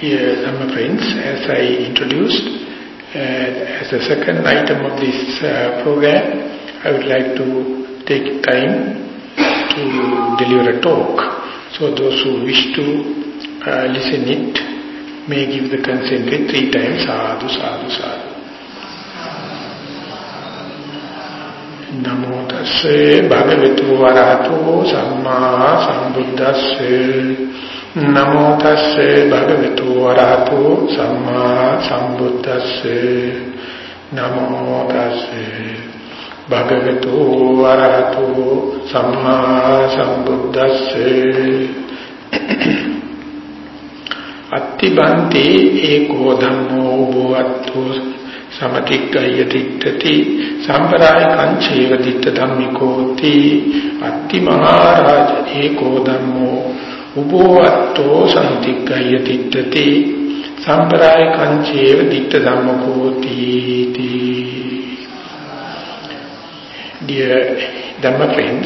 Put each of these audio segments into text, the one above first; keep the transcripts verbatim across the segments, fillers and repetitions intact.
Dear Dhamma friends, as I introduced, uh, as the second item of this uh, program, I would like to take time to deliver a talk. So those who wish to uh, listen it may give the consent with three times, sadhu, sadhu, sadhu. Namo tasse bhagavatu arahato samma sambuddhasse. Namo tasse bhagavatu arahato samma sambuddhasse. Namo tasse bhagavatu arahato samma sambuddhasse. Attibante eko dhammo bhuvattu Samatikaya dittati samparaya kancheva ditta dhammikoti atti maharaja eko dhammo ubovatto santikaya dittati samparaya kancheva ditta dhammikoti. Dear Dhamma friends,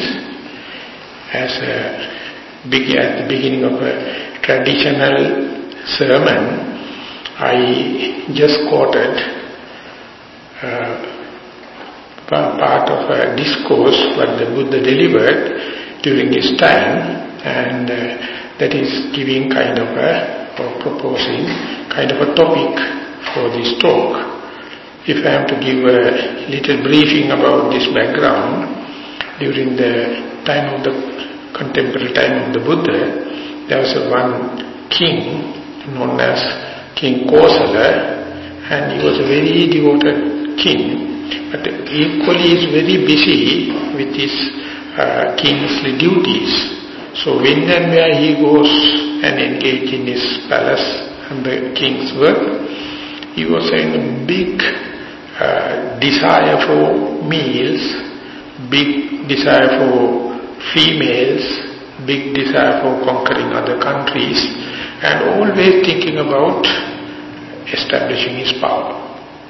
as a big, at the beginning of a traditional sermon, I just quoted Uh, part of a discourse what the Buddha delivered during his time, and uh, that is giving kind of a, or proposing kind of a topic for this talk. If I have to give a little briefing about this background, during the time of the contemporary time of the Buddha, there was a one king known as King Kosala, and he was a very devoted king, but equally is very busy with his uh, kingly duties. So when and where he goes and engage in his palace and the king's work, he was having a big uh, desire for meals, big desire for females, big desire for conquering other countries, and always thinking about establishing his power.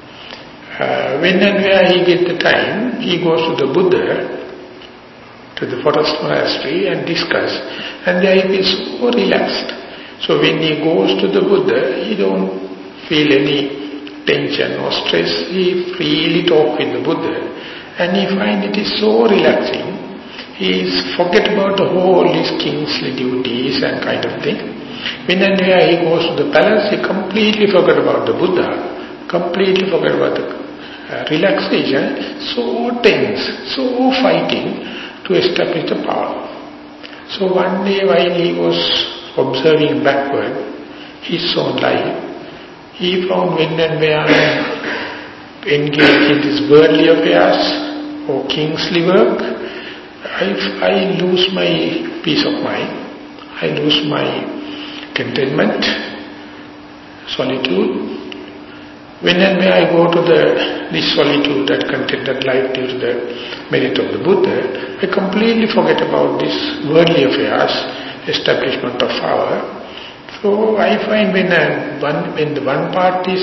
Uh, when and where he gets the time, he goes to the Buddha, to the forest monastery and discuss, and there he is so relaxed. So when he goes to the Buddha, he don't feel any tension or stress. He freely talk with the Buddha, and he find it is so relaxing. He is forget about the whole his kingly duties and kind of thing. When and where he goes to the palace, he completely forget about the Buddha, completely forget about the Uh, relaxation, so tense, so fighting to establish the power. So one day while he was observing backward his own life, he found when and where engaged in these worldly affairs or kingly work, I, I lose my peace of mind, I lose my contentment, solitude. When and where I go to the this solitude, that contented life due to the merit of the Buddha, I completely forget about this worldly affairs, establishment of power. So I find when I, one when the one part is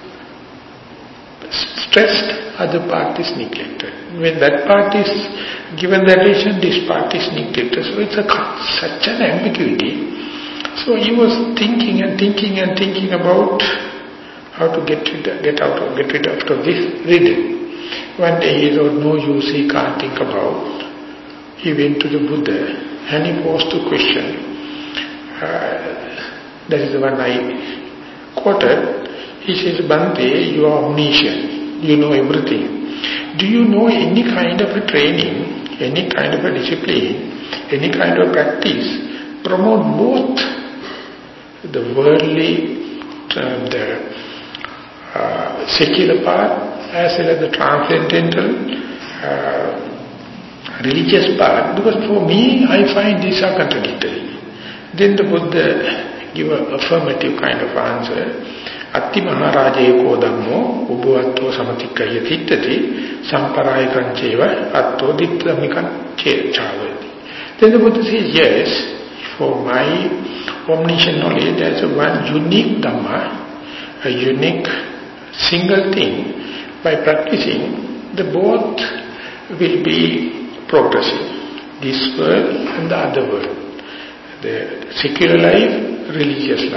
stressed, other part is neglected. When that part is given the attention, this part is neglected. So it's a such an ambiguity. So he was thinking and thinking and thinking about how to get rid, get out of, get rid of this riddle. One day he wrote, no use, he can't think about. He went to the Buddha and he posed the question. Uh, that is the one I quoted. He says, Bhante, you are omniscient, you know everything. Do you know any kind of a training, any kind of a discipline, any kind of practice, promote both the worldly, uh, the Uh, secular part as well as the transcendental uh, religious part? Because for me, I find these are contradictory. Then the Buddha give an affirmative kind of answer. Atti maharaja eko dhammo ubuvatto samatikaya tittati samparaya kancheva atto ditthamikan chavati. Then the Buddha says, yes, for my omniscient knowledge, there is one unique Dhamma, a unique single thing. By practicing, the both will be progressing, this world and the other world, the secular life, religious life,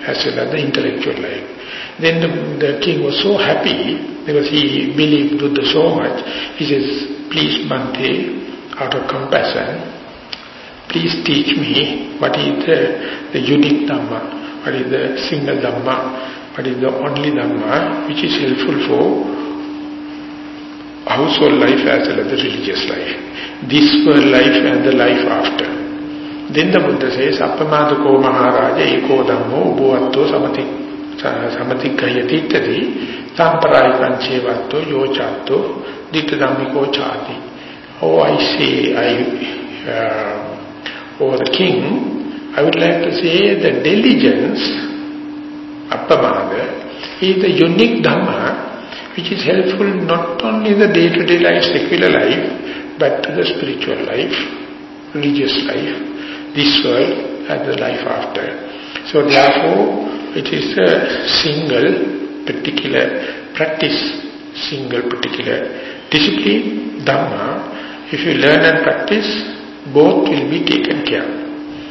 as well as the intellectual life. Then the, the king was so happy because he believed Buddha so much. He says, please Bhante, out of compassion, please teach me what is the, the unique Dhamma, what is the single Dhamma, what is the only Dhamma which is helpful for household life as well as the religious life. This world life and the life after. Then the Buddha says, Appamadako Maharaja eko dhammo ubhavatto samatikayati tadi samparayikan chevatto yochatto ditta dhammiko chati. Oh, I say, I, uh, oh the king, I would like to say the diligence, Appamada, is the unique Dhamma which is helpful not only in the day-to-day life, secular life, but to the spiritual life, religious life, this world and the life after. So therefore, it is a single particular practice, single particular discipline, Dhamma. If you learn and practice, both will be taken care of.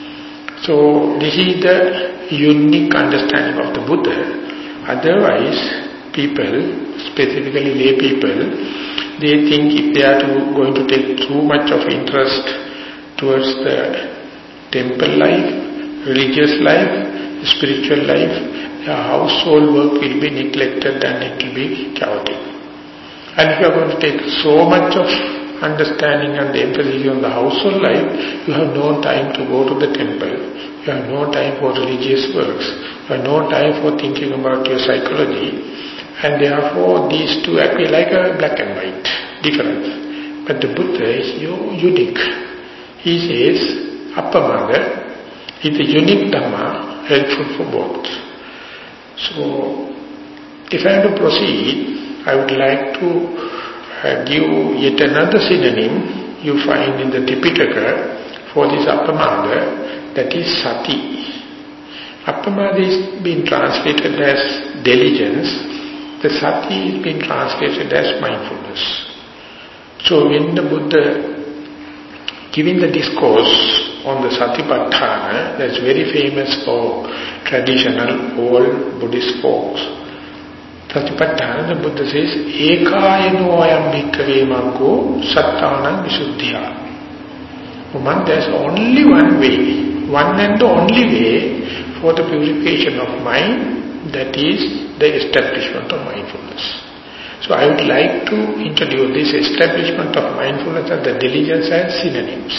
So this is the unique understanding of the Buddha. Otherwise, people, specifically lay people, they think if they are to, going to take too much of interest towards the temple life, religious life, spiritual life, their household work will be neglected and it will be chaotic. And if you are going to take so much of understanding and the emphasis on the household life, you have no time to go to the temple, you have no time for religious works, you have no time for thinking about your psychology, and therefore these two appear like a black and white difference. But the Buddha is unique. He says, Appamada is a unique Dhamma, helpful for both. So, if I have to proceed, I would like to Uh, give yet another synonym you find in the Tipitaka for this Appamada, that is Sati. Appamada is being translated as diligence, the Sati is being translated as mindfulness. So when the Buddha giving the discourse on the Satipatthana, that's very famous for traditional old Buddhist folks, Satipatthana, the Buddha says, Ekayano ayam bhikkhave maggo sattanam visuddhya. Woman, there's only one way, one and the only way for the purification of mind, that is the establishment of mindfulness. So I would like to introduce this establishment of mindfulness and the diligence as synonyms.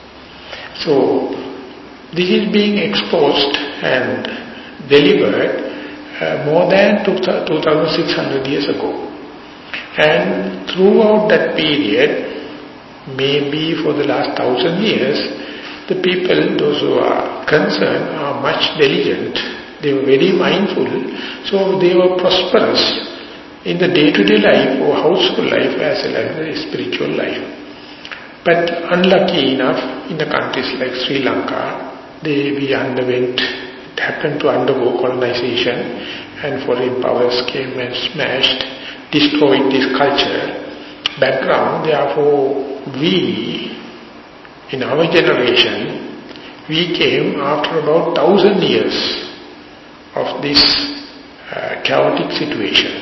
So this is being exposed and delivered Uh, more than two thousand six hundred years ago. And throughout that period, maybe for the last thousand years, the people, those who are concerned, are much diligent. They were very mindful, so they were prosperous in the day-to-day life or household life as well as the spiritual life. But unlucky enough, in the countries like Sri Lanka, they we underwent happened to undergo colonization, and foreign powers came and smashed, destroyed this culture background. Therefore, we, in our generation, we came after about thousand years of this uh, chaotic situation.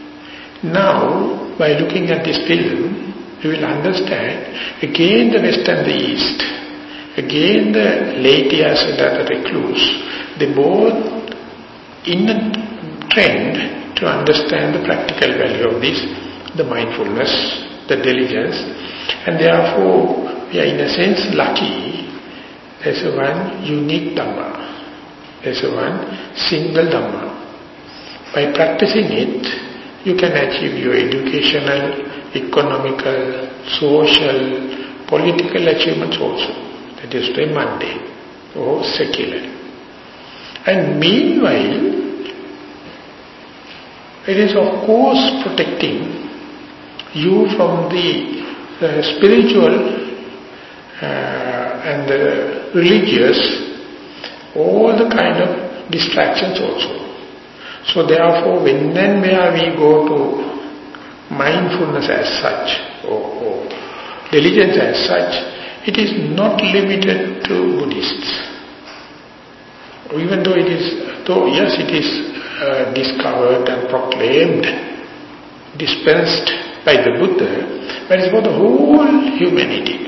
Now, by looking at this film, we will understand again the West and the East, again the laity as well as the recluse, they both in a trend to understand the practical value of this, the mindfulness, the diligence, and therefore we are in a sense lucky. There's a one unique Dhamma, there's a one single Dhamma. By practicing it, you can achieve your educational, economical, social, political achievements also. That is very mundane or secular. And meanwhile, it is of course protecting you from the uh, spiritual uh, and the religious, all the kind of distractions also. So therefore, when and where we go to mindfulness as such, or, or diligence as such, it is not limited to Buddhists. even though it is, though yes it is uh, discovered and proclaimed, dispensed by the Buddha, but it's for the whole humanity.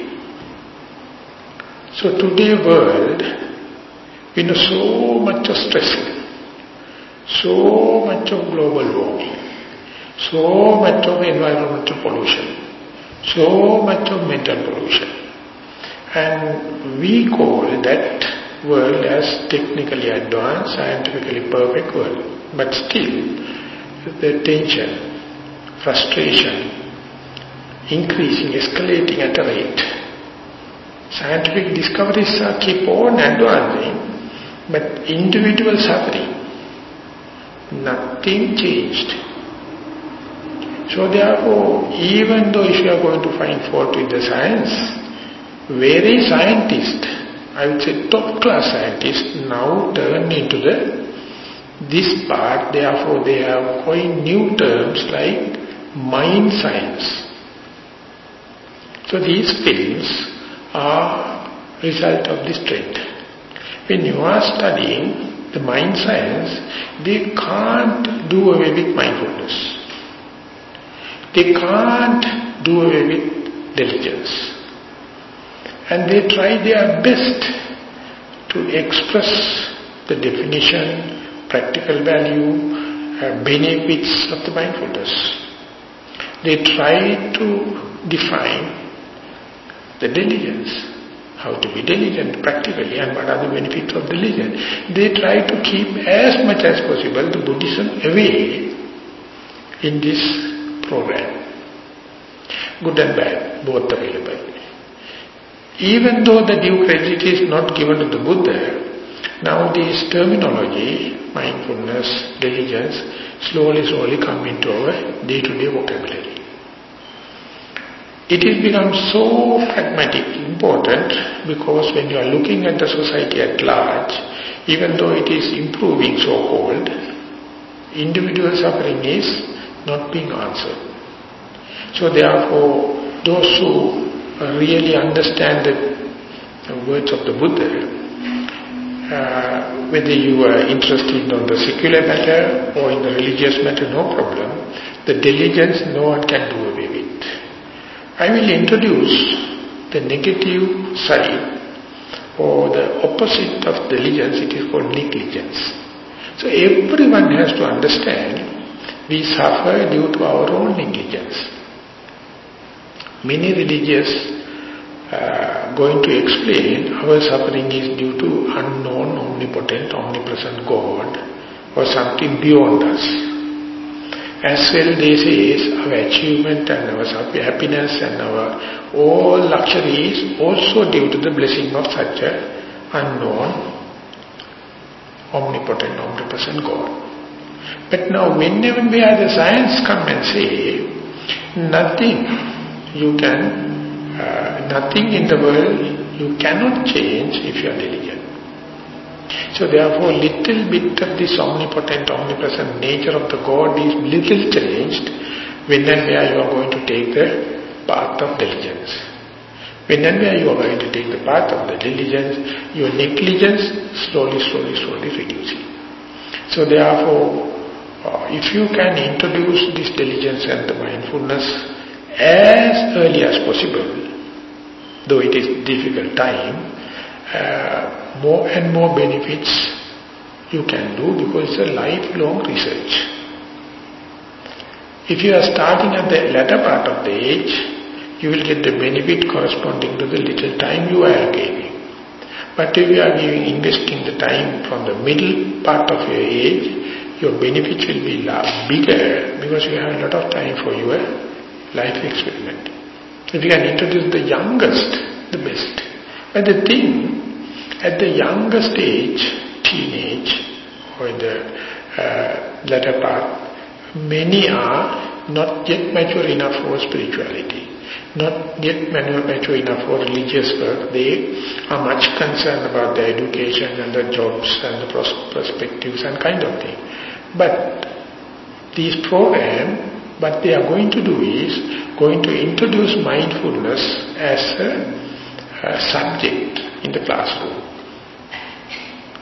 So today's world, we know so much of stress, so much of global warming, so much of environmental pollution, so much of mental pollution. And we call that world as technically advanced, scientifically perfect world. But still, the tension, frustration, increasing, escalating at a rate. Scientific discoveries are keep on advancing, but individual suffering, nothing changed. So therefore, even though if you are going to find fault with the science, very scientists, I would say top class scientists, now turn into the this part, therefore they have coined new terms like mind science. So these films are result of this trend. When you are studying the mind science, they can't do away with mindfulness. They can't do away with diligence. And they try their best to express the definition, practical value, uh, benefits of the mindfulness. They try to define the diligence, how to be diligent practically and what are the benefits of diligence. They try to keep as much as possible the Buddhism away in this program. Good and bad, both available. Even though the due credit is not given to the Buddha, now this terminology, mindfulness, diligence, slowly, slowly come into our day-to-day vocabulary. It has become so pragmatic, important, because when you are looking at the society at large, even though it is improving so-called, individual suffering is not being answered. So therefore, those who really understand the words of the Buddha, uh, whether you are interested in the secular matter or in the religious matter, no problem. The diligence no one can do away with. I will introduce the negative side or the opposite of diligence. It is called negligence. So everyone has to understand we suffer due to our own negligence. Many religious uh, going to explain our suffering is due to unknown, omnipotent, omnipresent God or something beyond us. As well they say our achievement and our happiness and our all luxuries also due to the blessing of such a unknown, omnipotent, omnipresent God. But now whenever we have the science come and say, nothing you can, uh, nothing in the world you cannot change if you are diligent. So therefore little bit of this omnipotent, omnipresent nature of the God is little changed when and where you are going to take the path of diligence. When and where you are going to take the path of the diligence, your negligence slowly, slowly, slowly reducing. So therefore, uh, if you can introduce this diligence and the mindfulness as early as possible, though it is difficult time, uh, more and more benefits you can do because it's a lifelong research. If you are starting at the latter part of the age, you will get the benefit corresponding to the little time you are giving. But if you are giving, investing the time from the middle part of your age, your benefits will be bigger because you have a lot of time for your life experiment. If you can introduce the youngest, the best. But the thing, at the youngest age, teenage, or in the uh, latter part, many are not yet mature enough for spirituality, not yet mature enough for religious work. They are much concerned about their education and the jobs and the perspectives and kind of thing. But these programs, what they are going to do is going to introduce mindfulness as a, a subject in the classroom.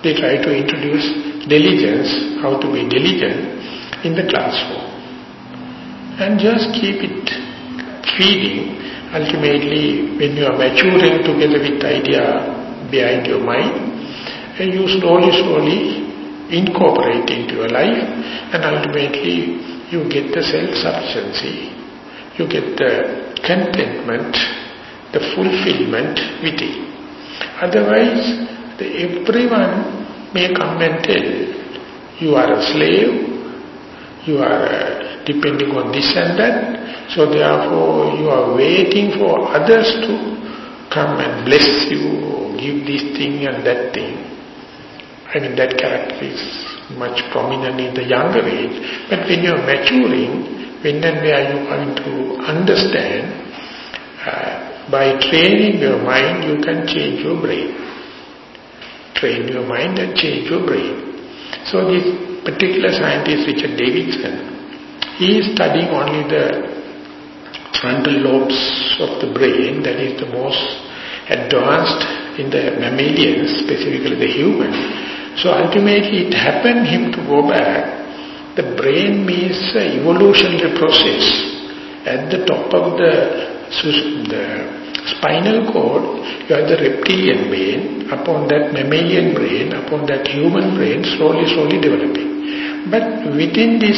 they try to introduce diligence, how to be diligent in the classroom. And just keep it feeding. Ultimately, when you are maturing together with the idea behind your mind, and you slowly, slowly incorporate into your life, and ultimately you get the self-sufficiency, you get the contentment, the fulfillment within. Otherwise, the, everyone may come and tell, you are a slave, you are uh, depending on this and that, so therefore you are waiting for others to come and bless you, give this thing and that thing. I mean, that character is much prominent in the younger age. But when you are maturing, when and where you are going to understand, uh, by training your mind, you can change your brain. Train your mind and change your brain. So this particular scientist, Richard Davidson, he is studying only the frontal lobes of the brain, that is the most advanced in the mammalians, specifically the human. So ultimately it happened him to go back. The brain means an evolutionary process. At the top of the, the spinal cord, you have the reptilian brain, upon that mammalian brain, upon that human brain, slowly, slowly developing. But within this,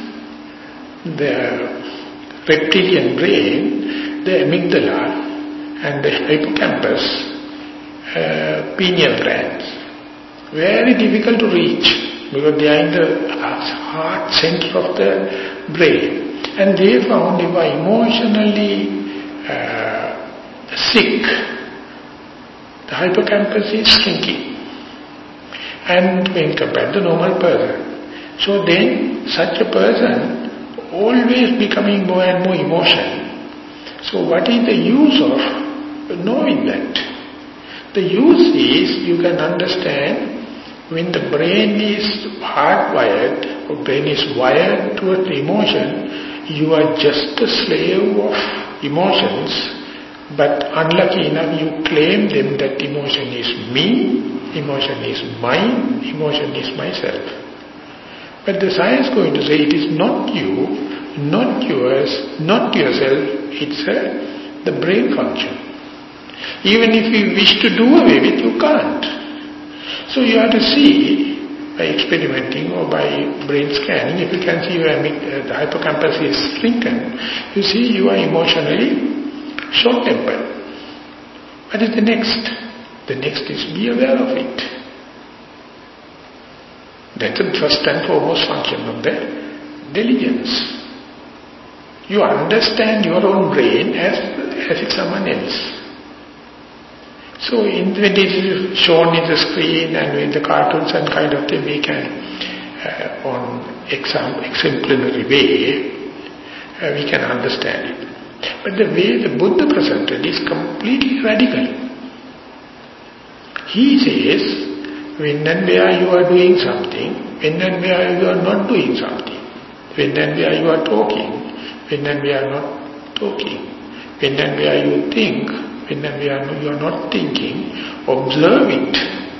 the reptilian brain, the amygdala and the hippocampus, uh, pineal glands, very difficult to reach because they are in the heart center of the brain. And they found if are emotionally uh, sick, the hippocampus is shrinking. And when compared to the normal person, so then such a person always becoming more and more emotional. So what is the use of knowing that? The use is, you can understand, when the brain is hardwired, or brain is wired towards emotion, you are just a slave of emotions, but unlucky enough you claim them that emotion is me, emotion is mine, emotion is myself. But the science is going to say it is not you, not yours, not yourself, it's a, the brain function. Even if you wish to do away with, you can't. So you have to see, by experimenting or by brain scanning, if you can see where the hippocampus is shrunken, you see you are emotionally short-tempered. What is the next? The next is be aware of it. That's the first and foremost function of the diligence. You understand your own brain as, as if someone else. So in, when it is shown in the screen and in the cartoons and kind of thing, we can, uh, on exam, exemplary way, uh, we can understand it. But the way the Buddha presented is completely radical. He says, when and where you are doing something, when and where you are not doing something, when and where you are talking, when and where you are not talking, when and where you think, when and where you are not thinking, observe it.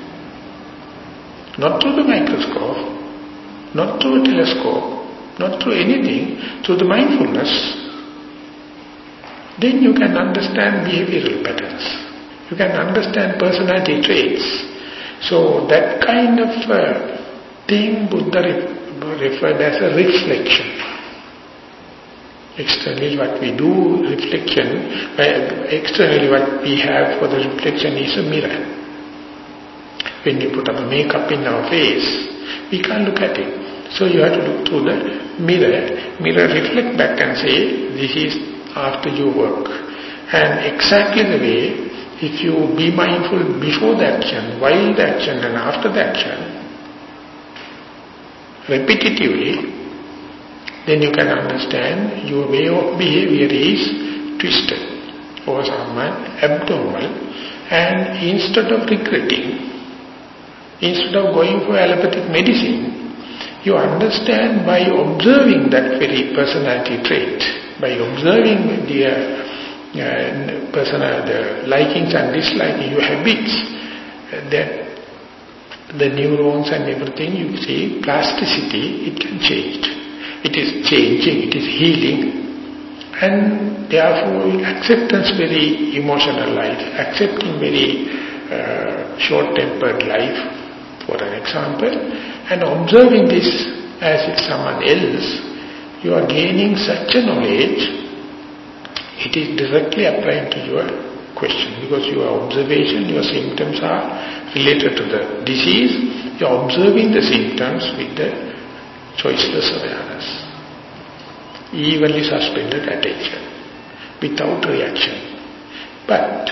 Not through the microscope, not through a telescope, not through anything, through the mindfulness. Then you can understand behavioral patterns. You can understand personality traits. So that kind of uh, thing Buddha referred as a reflection. Externally what we do, reflection, externally what we have for the reflection is a mirror. When we put up a makeup in our face, we can't look at it. So you have to look through the mirror. Mirror reflect back and say, this is after your work. And exactly the way, if you be mindful before the action, while the action and after the action, repetitively, then you can understand your way of behavior is twisted or somewhat abnormal, and instead of regretting, instead of going for allopathic medicine, you understand by observing that very personality trait, by observing the uh, personal the likings and dislikings, your habits, uh, that the neurons and everything, you see, plasticity, it can change. It is changing, it is healing. And therefore, acceptance very emotional life, accepting very uh, short-tempered life, for an example, and observing this as if someone else, you are gaining such a knowledge, it is directly applying to your question, because your observation, your symptoms are related to the disease, you are observing the symptoms with the choiceless awareness, evenly suspended attention, without reaction. But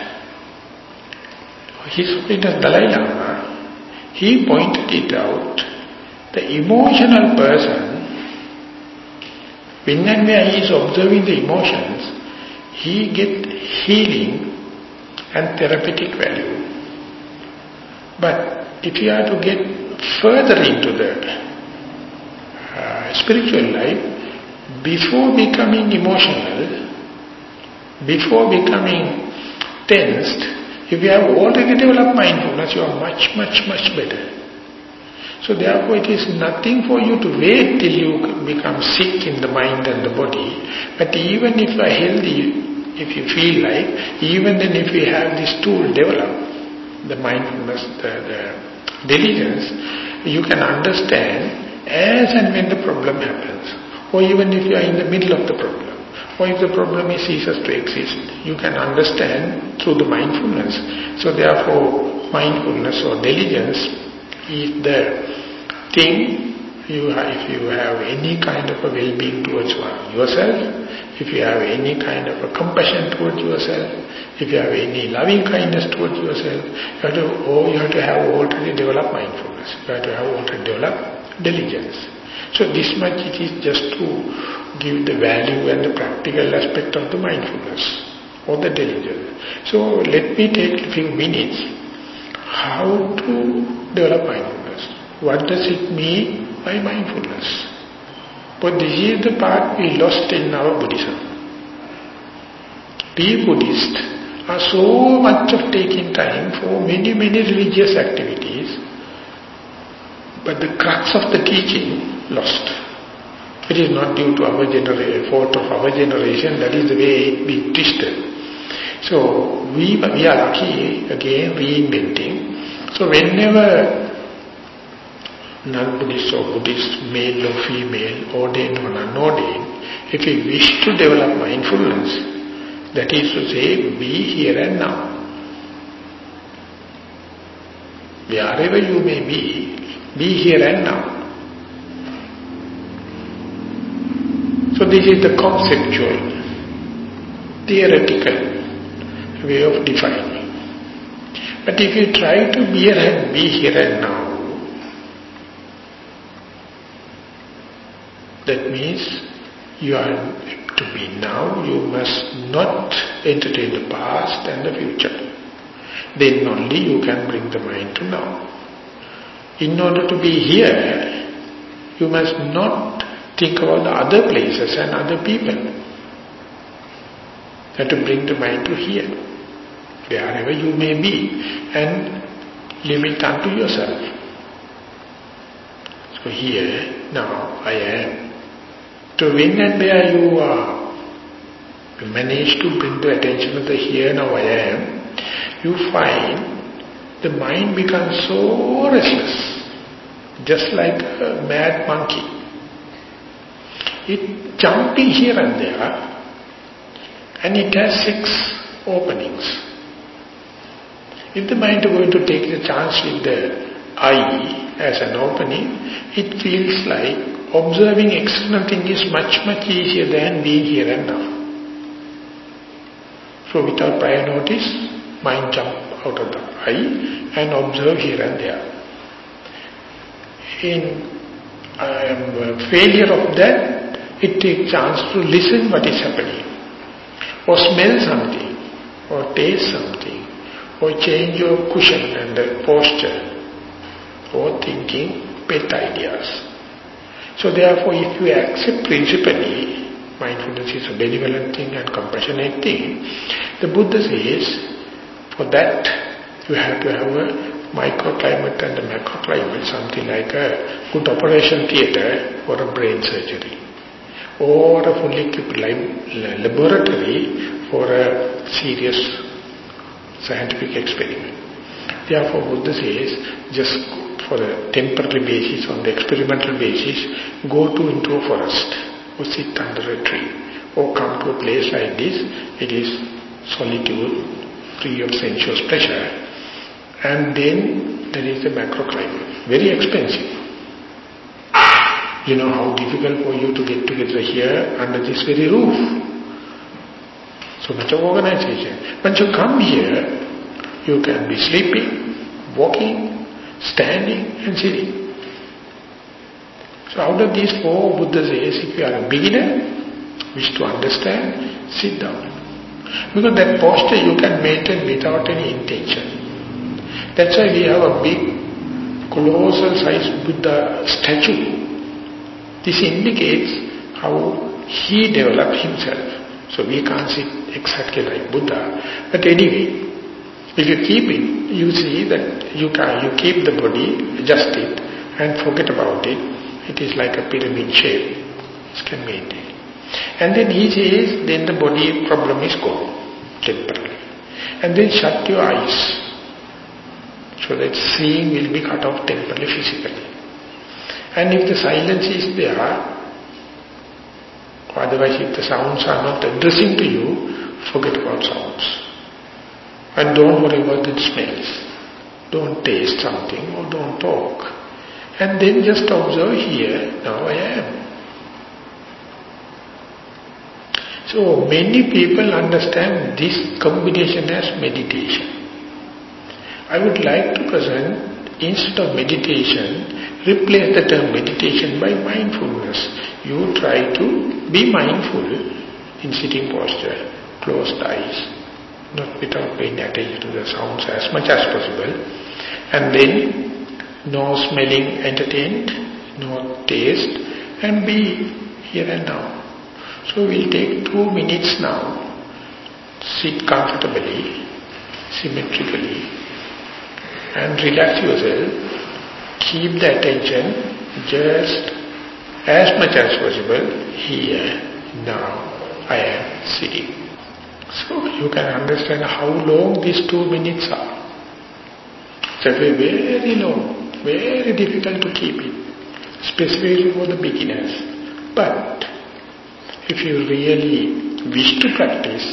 His Holiness Dalai Lama, he pointed it out, the emotional person, when and where he is observing the emotions, he gets healing and therapeutic value. But if you are to get further into the uh, spiritual life, before becoming emotional, before becoming tensed, if you have already developed mindfulness, you are much, much, much better. So therefore it is nothing for you to wait till you become sick in the mind and the body. But even if you are healthy, if you feel like, even then if you have this tool developed, the mindfulness, the, the diligence, you can understand as and when the problem happens. Or even if you are in the middle of the problem. Or if the problem is ceases to exist, you can understand through the mindfulness. So therefore, mindfulness or diligence is the thing, you have, if you have any kind of a well-being towards yourself, if you have any kind of a compassion towards yourself, if you have any loving kindness towards yourself, you have to, oh, you have to have already developed mindfulness. You have to have already developed diligence. So this much it is just to give the value and the practical aspect of the mindfulness or the diligence. So let me take a few minutes how to develop mindfulness. What does it mean by mindfulness? But this is the part we lost in our Buddhism. We Buddhists are so much of taking time for many, many religious activities, but the crux of the teaching lost. It is not due to our generation, fault of our generation, that is the way it be twisted. So we, we are lucky, again reinventing. So whenever non-Buddhist or Buddhist, male or female, ordained or unordained, if we wish to develop mindfulness, that is to say, be here and now. Wherever you may be, be here and now. So this is the conceptual, theoretical way of defining. But if you try to be here and be here and now, that means you are to be now, you must not entertain the past and the future. Then only you can bring the mind to now. In order to be here, you must not think about the other places and other people. You have to bring the mind to here, wherever you may be, and limit unto yourself. So here, now, I am. So when and where you are, you manage to bring the attention to the here, now I am, you find the mind becomes so restless, just like a mad monkey. It jumping here and there, and it has six openings. If the mind is going to take the chance with the eye as an opening, it feels like observing external thing is much, much easier than being here and now. So without prior notice, mind jump out of the eye and observe here and there. In um, failure of that, it takes chance to listen what is happening, or smell something, or taste something, or change your cushion and the posture, or thinking pet ideas. So therefore, if you accept principally, mindfulness is a benevolent thing and compassionate thing, the Buddha says, for that you have to have a microclimate and the macroclimate, something like a good operation theatre for a brain surgery, or a fully equipped laboratory for a serious scientific experiment. Therefore, Buddha says, just for a temporary basis, on the experimental basis, go to into a forest, or sit under a tree, or come to a place like this. It is solitude, free of sensuous pleasure, and then there is the macroclimate, very expensive. You know how difficult for you to get together here under this very roof. So much of organization. Once you come here, you can be sleeping, walking, standing and sitting. So out of these four, Buddha says, if you are a beginner, wish to understand, sit down. Because that posture you can maintain without any intention. That's why we have a big, colossal size Buddha statue. This indicates how he developed himself. So we can't sit exactly like Buddha. But anyway, if you keep it, you see that you can, you keep the body, adjust it and forget about it. It is like a pyramid shape. It can maintain. And then he says, then the body problem is gone, temporarily. And then shut your eyes, so that seeing will be cut off temporarily physically. And if the silence is there, or otherwise if the sounds are not addressing to you, forget about sounds. And don't worry about the smells. Don't taste something or don't talk. And then just observe here, now I am. So many people understand this combination as meditation. I would like to present, instead of meditation, replace the term meditation by mindfulness. You try to be mindful in sitting posture, closed eyes, not without paying attention to the sounds as much as possible. And then, no smelling entertained, no taste, and be here and now. So we'll take two minutes now. Sit comfortably, symmetrically, and relax yourself. Keep the attention just as much as possible here, now, I am sitting. So you can understand how long these two minutes are. It's very long, very difficult to keep it, especially for the beginners. But if you really wish to practice,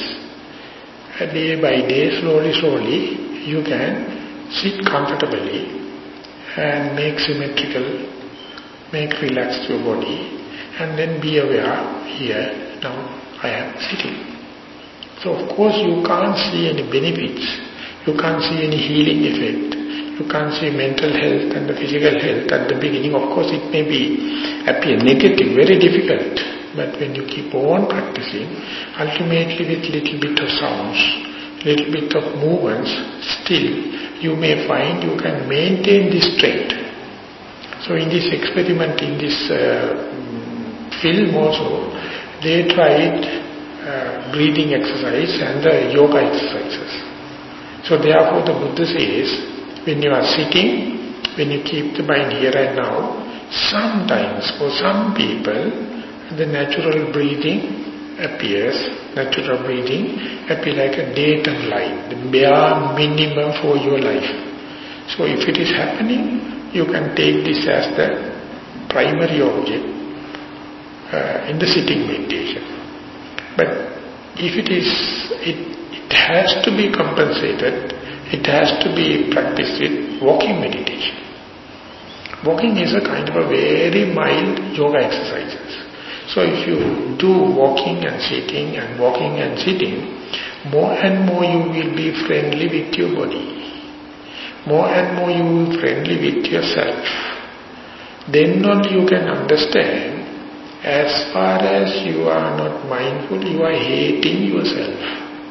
day by day, slowly, slowly, you can sit comfortably and make symmetrical, make relaxed your body, and then be aware, here, now I am sitting. So of course you can't see any benefits, you can't see any healing effect, you can't see mental health and the physical health at the beginning. Of course it may be appear negative, very difficult. But when you keep on practicing, ultimately with little bit of sounds, little bit of movements, still you may find you can maintain this strength. So in this experiment, in this uh, film also, they tried uh, breathing exercise and the yoga exercises. So therefore the Buddha says, when you are sitting, when you keep the mind here and now, sometimes for some people, the natural breathing appears, natural breathing appears like a daytime light, the bare minimum for your life. So if it is happening, you can take this as the primary object uh, in the sitting meditation. But if it is, it, it has to be compensated, it has to be practiced with walking meditation. Walking is a kind of a very mild yoga exercises. So if you do walking and sitting and walking and sitting, more and more you will be friendly with your body. More and more you will be friendly with yourself. Then only you can understand, as far as you are not mindful, you are hating yourself.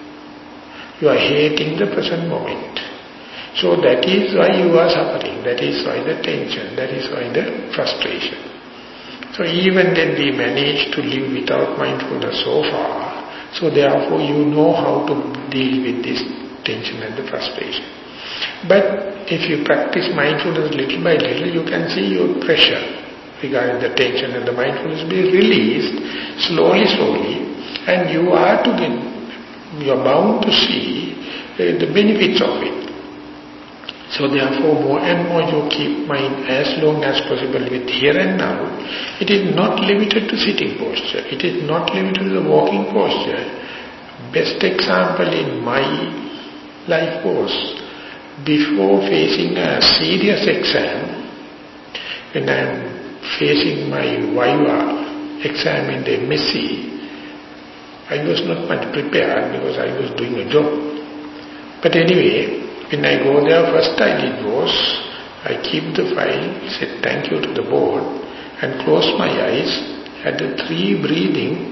You are hating the present moment. So that is why you are suffering, that is why the tension, that is why the frustration. So even then we manage to live without mindfulness so far. So therefore you know how to deal with this tension and the frustration. But if you practice mindfulness little by little, you can see your pressure regarding the tension, and the mindfulness will be released slowly, slowly, and you are to get, you are bound to see uh, the benefits of it. So therefore, more and more you keep mind as long as possible with here and now. It is not limited to sitting posture. It is not limited to the walking posture. Best example in my life was, before facing a serious exam, when I am facing my Viva exam in the M S C, I was not much prepared because I was doing a job. But anyway, when I go there, first I did was, I keep the file, said thank you to the board, and closed my eyes, had a three breathing,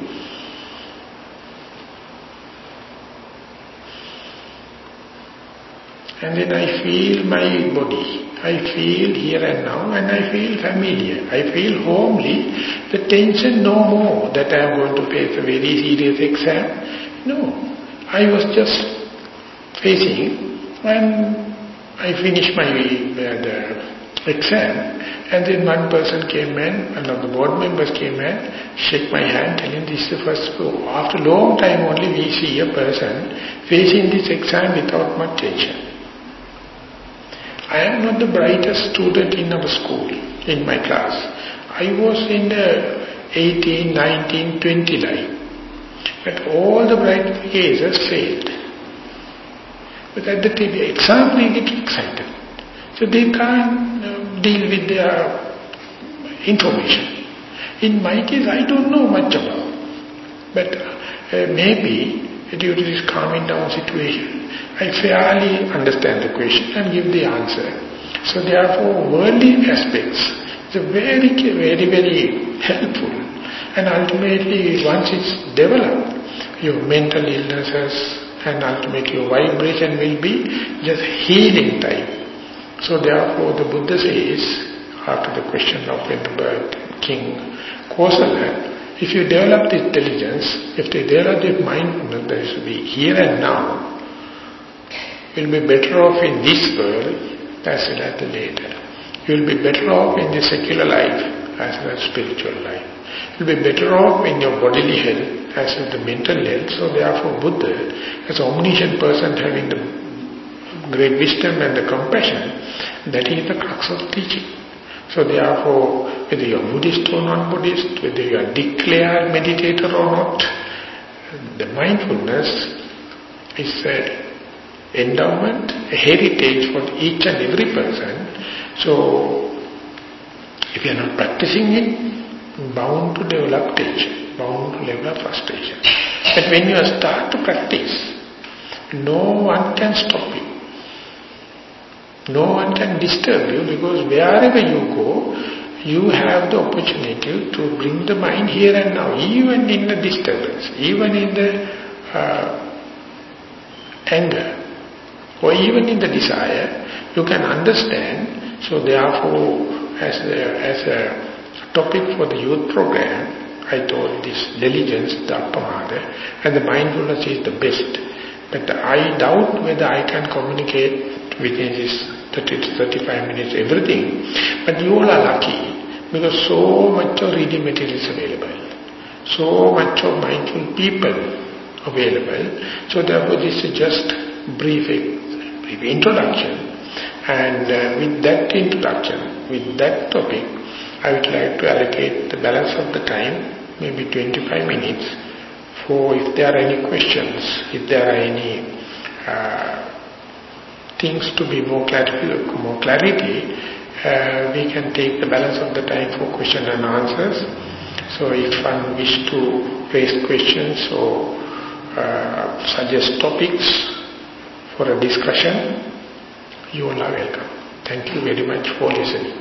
and then I feel my body, I feel here and now, and I feel familiar, I feel homely. The tension no more that I am going to face a very serious exam. No, I was just facing, and I finished my uh, the exam, and then one person came in, one of the board members came in, shook my hand, telling this is the first go. After a long time only we see a person facing this exam without much tension. I am not the brightest student in our school, in my class. I was in the eighteen, nineteen, twenty line. But all the bright cases failed. But at the exam they get excited. So they can't uh, deal with their information. In my case, I don't know much about. But uh, maybe due to this calming down situation, I fairly understand the question and give the answer. So therefore, worldly aspects is very, very, very helpful. And ultimately, once it's developed, your mental illnesses and ultimately your vibration will be just healing type. So therefore, the Buddha says, after the question of the King Kosala, if you develop the intelligence, if they develop the mindfulness, that is to be here and now, you'll be better off in this world as well as the later. You'll be better off in the secular life as well as spiritual life. You'll be better off in your bodily health as well as the mental health. So therefore Buddha, as an omniscient person having the great wisdom and the compassion, that is the crux of teaching. So therefore, whether you are Buddhist or non-Buddhist, whether you are declared meditator or not, the mindfulness is an endowment, a heritage for each and every person. So, if you are not practicing it, bound to develop tension, bound to develop frustration. But when you start to practice, no one can stop you. No one can disturb you, because wherever you go, you have the opportunity to bring the mind here and now, even in the disturbance, even in the uh, anger, or even in the desire, you can understand. So therefore, as a, as a topic for the youth program, I thought this diligence, the appamada, and the mindfulness is the best. But I doubt whether I can communicate within this thirty to thirty-five minutes everything. But you all are lucky, because so much of reading material is available. So much of mindful people available. So therefore this is just brief, brief introduction. And uh, with that introduction, with that topic, I would like to allocate the balance of the time, maybe twenty-five minutes, for if there are any questions, if there are any uh, things to be more clarity, more clarity uh, we can take the balance of the time for question and answers. So if one wish to raise questions or uh, suggest topics for a discussion, you all are welcome. Thank you very much for listening.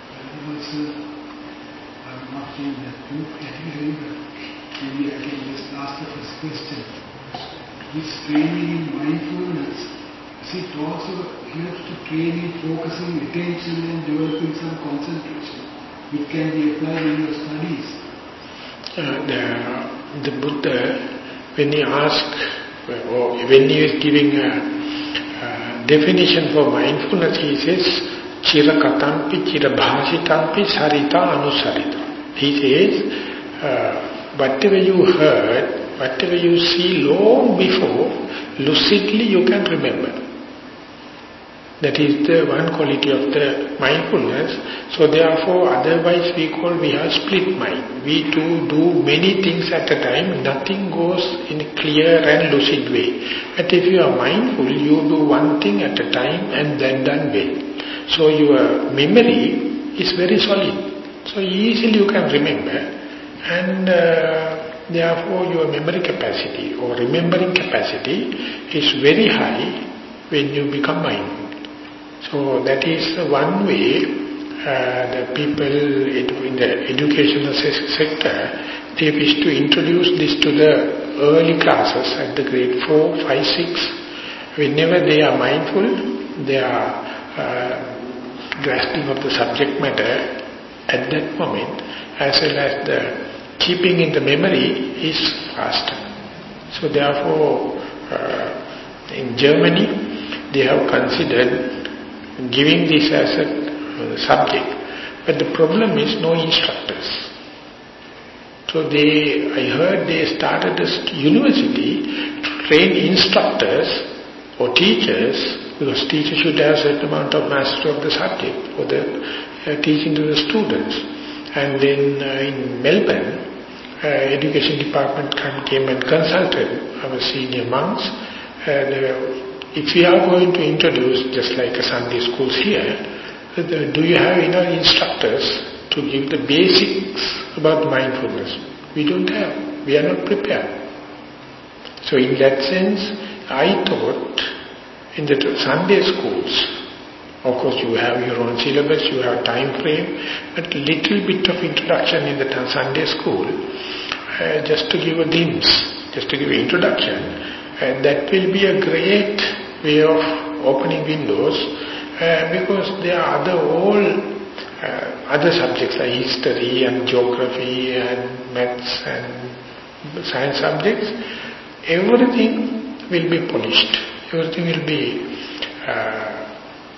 I'm not saying that too categorically, but maybe I can just ask the first question. This training in mindfulness, is it also helps to train in focusing attention and developing some concentration, which can be applied in your studies? Uh, the, the Buddha, when he asked, or when he was giving a, uh, definition for mindfulness, he says, Chirakatampi, Chirabhasitampi, Sarita Anusarita. He says, uh, whatever you heard, whatever you see long before, lucidly you can remember. That is the one quality of the mindfulness. So therefore, otherwise we call, we have split mind. We too do many things at a time, nothing goes in a clear and lucid way. But if you are mindful, you do one thing at a time and then done well. So your memory is very solid. So easily you can remember, and uh, therefore your memory capacity or remembering capacity is very high when you become mindful. So that is one way uh, the people in the educational sector, they wish to introduce this to the early classes at the grade four, five, six. Whenever they are mindful, they are uh, grasping of the subject matter at that moment, as well as the keeping in the memory is faster. So therefore, uh, in Germany, they have considered giving this as a uh, subject, but the problem is no instructors. So they, I heard they started a university to train instructors or teachers, because teachers should have a certain amount of mastery of the subject for the uh, teaching to the students. And then uh, in Melbourne, uh, education department came and consulted our senior monks, and uh, if we are going to introduce, just like a Sunday schools here, the, do you have enough instructors to give the basics about mindfulness? We don't have. We are not prepared. So in that sense, I thought in the Sunday schools, of course you have your own syllabus, you have time frame, but little bit of introduction in the Sunday school, uh, just to give a glimpse, just to give an introduction, and that will be a great way of opening windows, uh, because there are other all uh, other subjects like history and geography and maths and science subjects. Everything will be polished. Everything will be uh,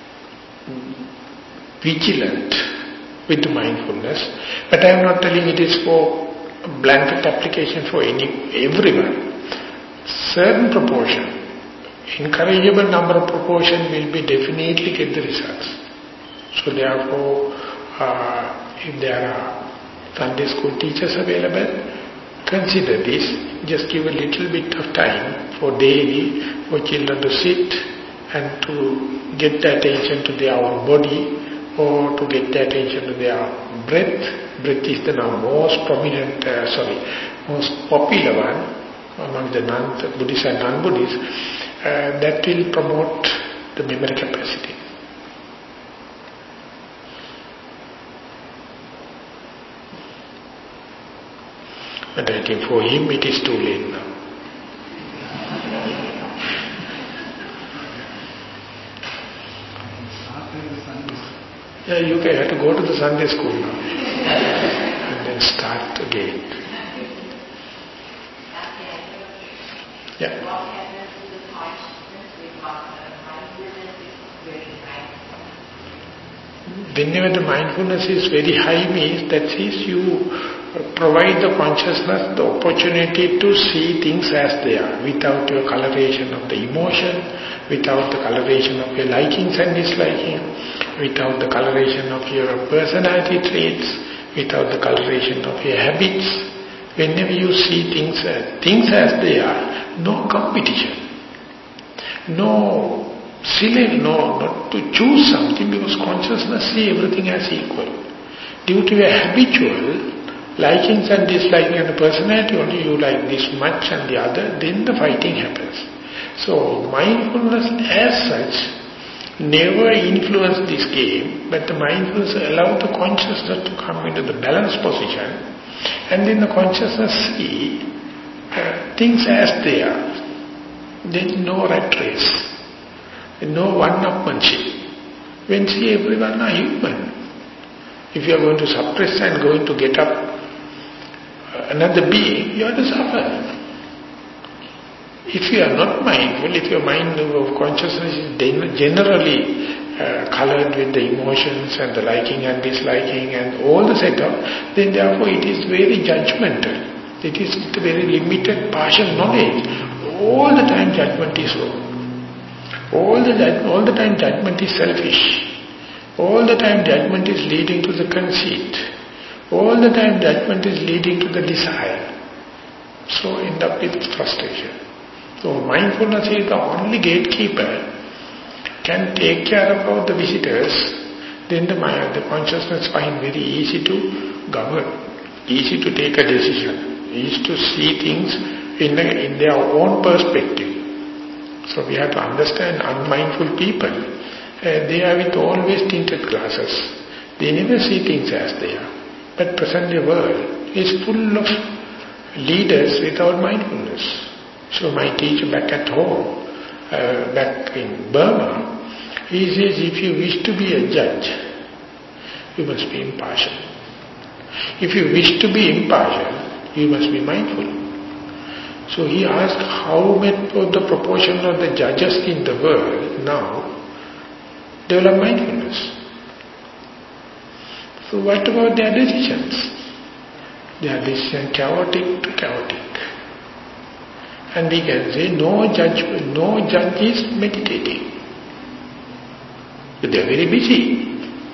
vigilant with the mindfulness. But I am not telling it is for blanket application for any everyone. Certain proportion, encourageable number of proportion will be definitely get the results. So therefore, uh, if there are Sunday school teachers available, consider this. Just give a little bit of time for daily for children to sit and to get the attention to their own body, or to get the attention to their breath. Breath is the now most prominent, uh, sorry, most popular one among the non Buddhists and non-Buddhists, uh, that will promote the memory capacity. But I think for him it is too late now. Yeah, you can have to go to the Sunday school now and then start again. Yeah. What happens to the consciousness because the mindfulness is very high? Whenever the mindfulness is very high means that is you provide the consciousness the opportunity to see things as they are, without your coloration of the emotion, without the coloration of your likings and disliking, without the coloration of your personality traits, without the coloration of your habits. Whenever you see things as, things as they are, no competition, no silly, no, not to choose something, because consciousness see everything as equal. Due to your habitual likings and disliking and personality, only you like this much and the other, then the fighting happens. So mindfulness as such never influence this game, but the mindfulness allow the consciousness to come into the balanced position, and then the consciousness see uh, things as they are. There is no rat race, no one-upmanship. When see everyone are human. If you are going to suppress and going to get up another being, you have to suffer. If you are not mindful, if your mind of consciousness is generally uh, colored with the emotions and the liking and disliking and all the setup, then therefore it is very judgmental. It is very limited partial knowledge. All the time judgment is wrong. All the, all the time judgment is selfish. All the time judgment is leading to the conceit. All the time judgment is leading to the desire. So end up with frustration. So mindfulness is the only gatekeeper, can take care about the visitors, then the, the consciousness find very easy to govern, easy to take a decision, easy to see things in, a, in their own perspective. So we have to understand unmindful people, uh, they are with always tinted glasses. They never see things as they are. But presently the world is full of leaders without mindfulness. So my teacher back at home, uh, back in Burma, he says if you wish to be a judge, you must be impartial. If you wish to be impartial, you must be mindful. So he asked how much of the proportion of the judges in the world now develop mindfulness. So what about their decisions? Their decisions chaotic to chaotic. And we can say no judge, no judge is meditating. But they are very busy.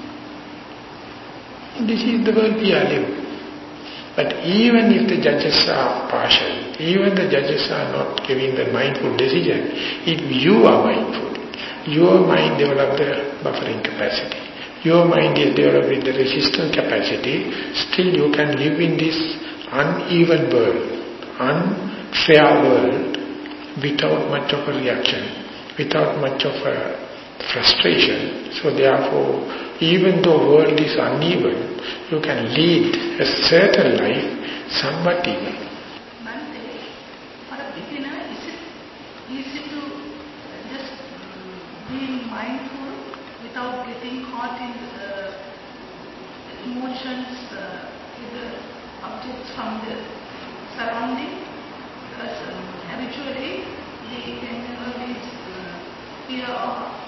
This is the world we are living. But even if the judges are partial, even the judges are not giving the mindful decision, if you are mindful, your mind develops the buffering capacity. Your mind is developing the resistance capacity, still you can live in this uneven world, unfair world, without much of a reaction, without much of a frustration. So therefore, even though world is uneven, you can lead a certain life somewhat even. Bhante, for a beginner, is it easy to just be mindful without getting caught in uh, emotions uh, with the objects from the surrounding? Because um, habitually, the whenever we uh, hear or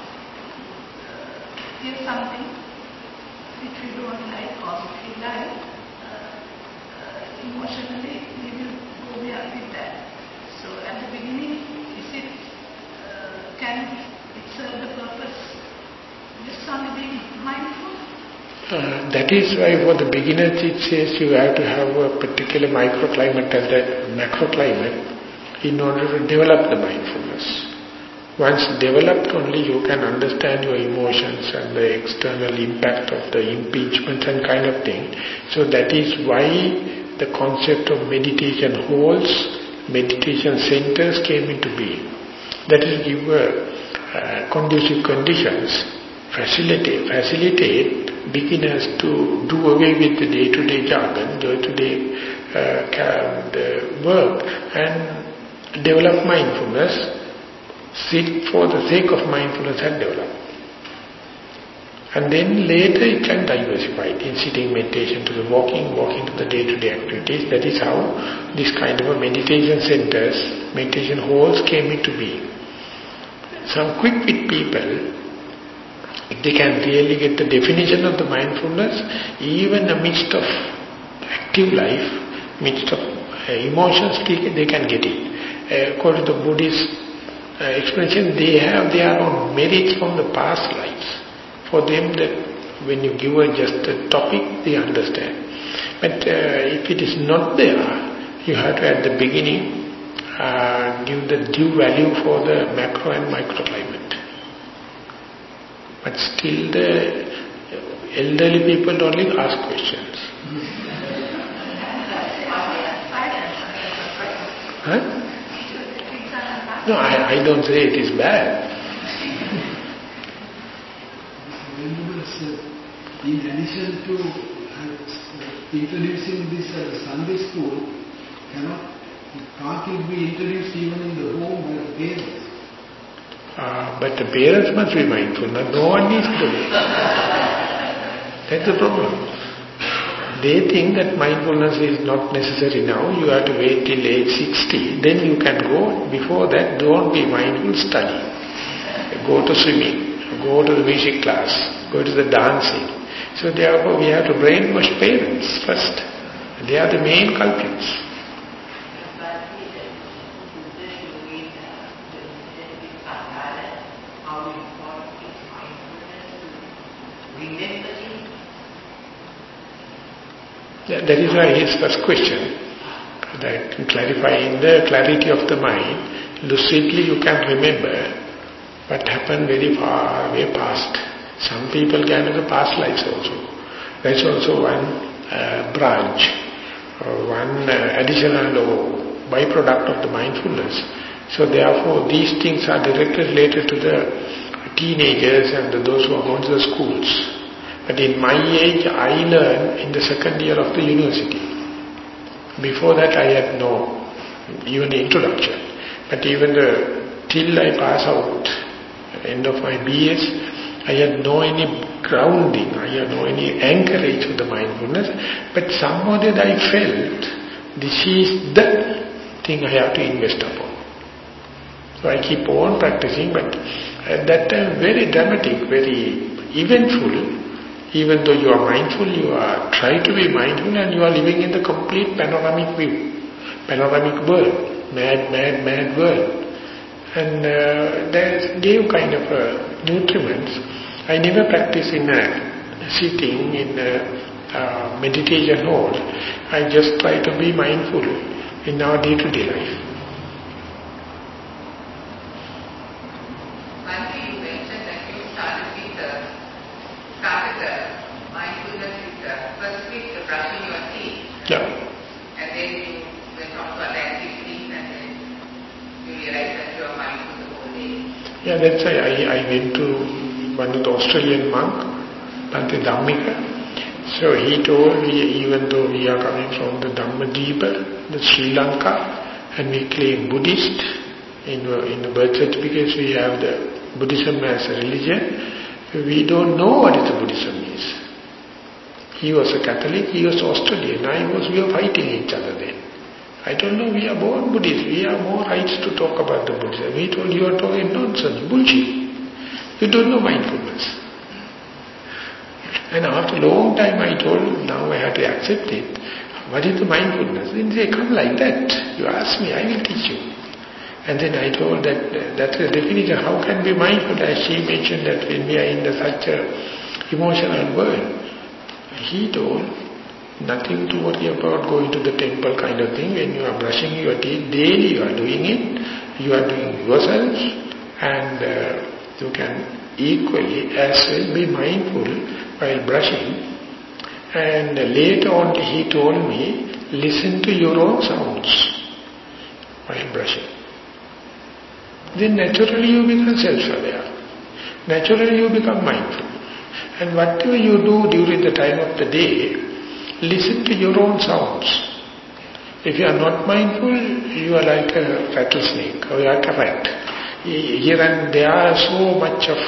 hear something which we don't like or we like, uh, uh, emotionally we will go beyond with that. So at the beginning, is it, uh, can it serve the purpose just only being mindful? Uh, that is why for the beginners it says you have to have a particular microclimate and that macroclimate in order to develop the mindfulness. Once developed only you can understand your emotions and the external impact of the impeachment and kind of thing. So that is why the concept of meditation halls, meditation centers came into being. That will give uh, uh, conducive conditions, facilitate, facilitate beginners to do away with the day-to-day jargon, day-to-day uh, the work and develop mindfulness. Seek for the sake of mindfulness and develop. And then later it can diversify in sitting meditation to the walking, walking to the day-to-day activities. That is how this kind of a meditation centers, meditation halls came into being. Some quick-wit people, if they can really get the definition of the mindfulness, even amidst of active life, midst of uh, emotions, they can get it. Uh, according to the Buddhist Uh, explanation, they have their own merits from the past lives. For them, that when you give a just a topic, they understand. But uh, if it is not there, you have to at the beginning uh, give the due value for the macro and microclimate. But still the elderly people only ask questions. Huh? No, I, I don't say it is bad. In addition to uh, introducing this at uh, Sunday school, cannot, can't it be introduced even in the home by the parents? Uh, but the parents must be mindful, not no one needs to. That's the problem. They think that mindfulness is not necessary now, you have to wait till age sixty, then you can go. Before that, don't be mindful, study. Go to swimming, go to the music class, go to the dancing. So therefore we have to brainwash parents first. They are the main culprits. That is why his first question, that clarifying the clarity of the mind, lucidly you can remember what happened very far way past. Some people can have the past lives also. That's also one uh, branch, or one uh, additional or byproduct of the mindfulness. So therefore these things are directly related to the teenagers and the, those who are going to the schools. But in my age, I learned in the second year of the university. Before that, I had no even introduction. But even the, till I pass out, end of my B S, I had no any grounding, I had no any anchorage of the mindfulness. But somehow that I felt, this is the thing I have to invest upon. So I keep on practicing, but at that time very dramatic, very eventful. Even though you are mindful, you are try to be mindful and you are living in the complete panoramic view, panoramic world, mad, mad, mad world. And uh, that gave kind of uh, nutriments. I never practice in a sitting, in a uh, meditation hall. I just try to be mindful in our day-to-day life. Yeah. And then you went on to other activities and then you realized that you are mindful the whole day. Yeah, that's why I, I went to one of the Australian monk, Bhante Dhammika. So he told me, even though we are coming from the Dhammadvipa, the Sri Lanka, and we claim Buddhist, in, in the birth certificates we have the Buddhism as a religion, we don't know what is the Buddhism is. He was a Catholic, he was Australian, I was, we were fighting each other then. I don't know, we are born Buddhists, we have more rights to talk about the Buddhism. He told, you are talking nonsense, bullshit. You don't know mindfulness. And after a long time I told, now I have to accept it. What is the mindfulness? Then they come like that. You ask me, I will teach you. And then I told that, uh, that's the definition, how can be mindful? As she mentioned that when we are in the, such a emotional world, he told, nothing to worry about going to the temple kind of thing. When you are brushing your teeth, daily you are doing it. You are doing yourself, and uh, you can equally as well be mindful while brushing. And uh, later on he told me, listen to your own sounds while brushing. Then naturally you become self-aware. Naturally you become mindful. And whatever you do during the time of the day, listen to your own sounds. If you are not mindful, you are like a rattlesnake or you are like a rat. Here and there are so much of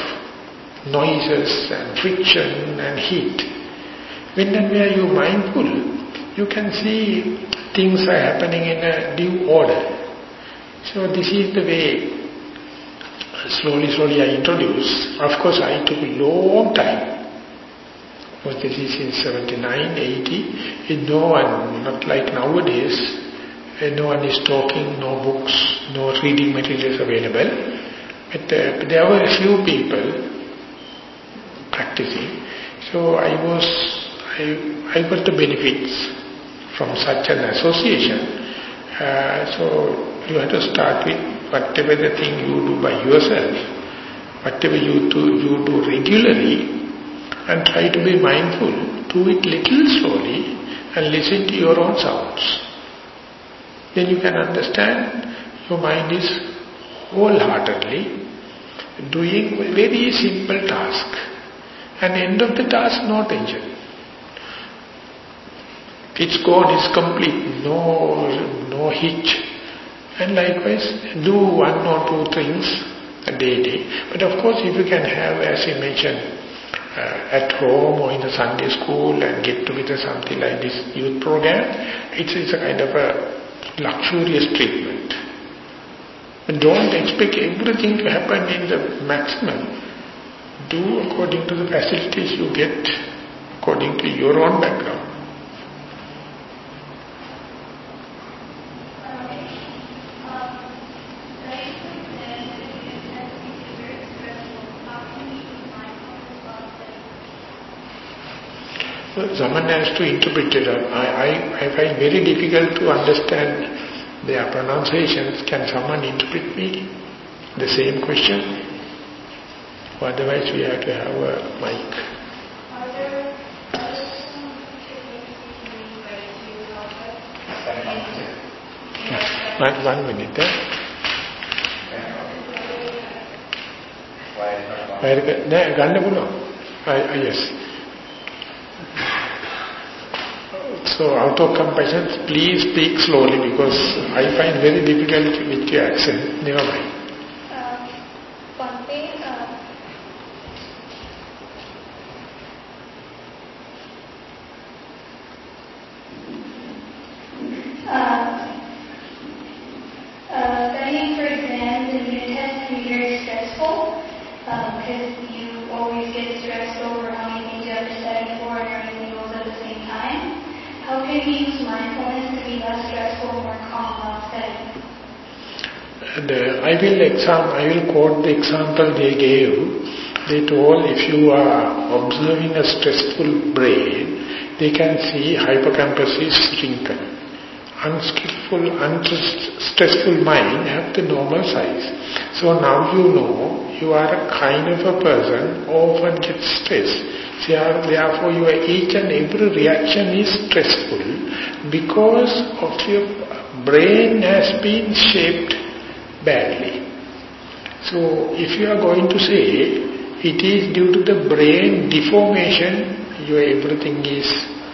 noises and friction and heat. When and where you are mindful, you can see things are happening in a due order. So this is the way, slowly, slowly I introduce. Of course I took a long time. Because this is in seventy-nine, eighty, and no one, not like nowadays, no one is talking, no books, no reading materials available. But uh, there were a few people practicing. So I was, I, I got the benefits from such an association. Uh, so you have to start with whatever the thing you do by yourself, whatever you do, you do regularly, and try to be mindful, do it little slowly and listen to your own sounds. Then you can understand your mind is wholeheartedly doing a very simple task. And end of the task, no tension. It's gone, it's complete, no, no hitch. And likewise, do one or two things a day, day. But of course, if you can have, as you mentioned, uh, at home or in the Sunday school and get together something like this youth program, it's, it's a kind of a luxurious treatment. But don't expect everything to happen in the maximum. Do according to the facilities you get, according to your own background. So someone has to interpret it. I, I, I find very difficult to understand their pronunciations. Can someone interpret me the same question? Otherwise we have to have a mic. One, one minute. Eh? Yes. So out of compassion, please speak slowly because I find very difficult with your accent. Never mind. Uh, one thing, uh, uh, uh, studying for exams and unit tests can be very stressful because um, you always get stressed over how many things you have to study for and everything goes at the same time. How can we use mindfulness to be less stressful, more calm while studying? And, uh, I will exam, I will quote the example they gave. They told if you are observing a stressful brain, they can see hippocampus is shrunken. Unskillful, unstressful mind have the normal size. So now you know you are a kind of a person often gets stressed. Therefore, your each and every reaction is stressful because of your brain has been shaped badly. So, if you are going to say it is due to the brain deformation, your everything is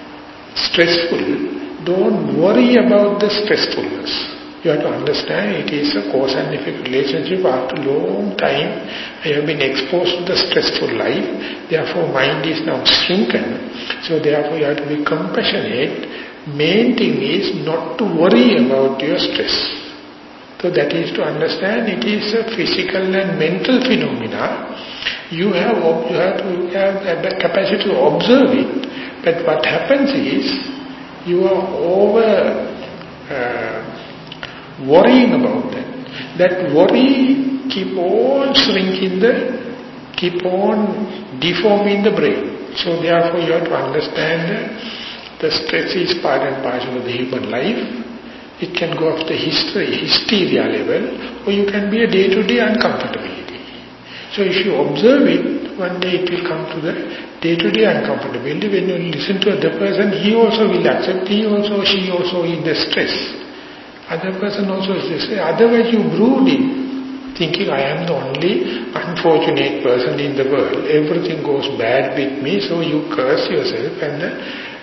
stressful, don't worry about the stressfulness. You have to understand it is a cause and effect relationship. After a long time, I have been exposed to the stressful life. Therefore, mind is now shrunken. So, therefore, you have to be compassionate. Main thing is not to worry about your stress. So, that is to understand it is a physical and mental phenomena. You have, you have to have the capacity to observe it. But what happens is, you are over... Uh, worrying about that. That worry keep on shrinking the, keep on deforming the brain. So therefore you have to understand the stress is part and parcel of the human life. It can go up the history, hysteria level, or you can be a day-to-day uncomfortability. So if you observe it, one day it will come to the day-to-day uncomfortability. When you listen to other person, he also will accept, he also, she also in the stress. Other person also is this way. Otherwise you brood in, thinking I am the only unfortunate person in the world. Everything goes bad with me, so you curse yourself and the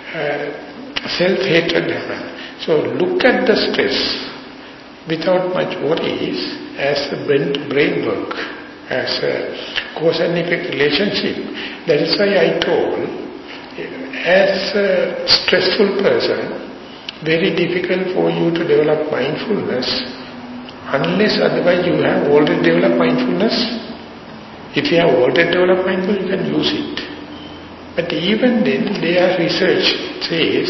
uh, self-hatred happens. So look at the stress without much worries as a brain work, as a cause and effect relationship. That is why I told, as a stressful person, very difficult for you to develop mindfulness unless otherwise you have already developed mindfulness. If you have already developed mindfulness, you can use it. But even then, their research says,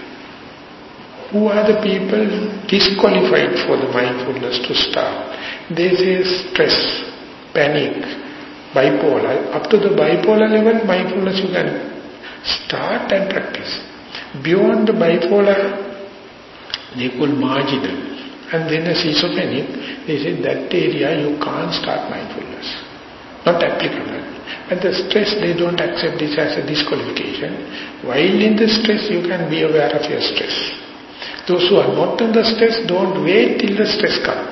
who are the people disqualified for the mindfulness to start? They say stress, panic, bipolar. Up to the bipolar level, mindfulness you can start and practice. Beyond the bipolar, they call marginal. And then a schizophrenic, they say that area you can't start mindfulness. Not applicable. But the stress, they don't accept this as a disqualification. While in the stress, you can be aware of your stress. Those who are not in the stress, don't wait till the stress comes.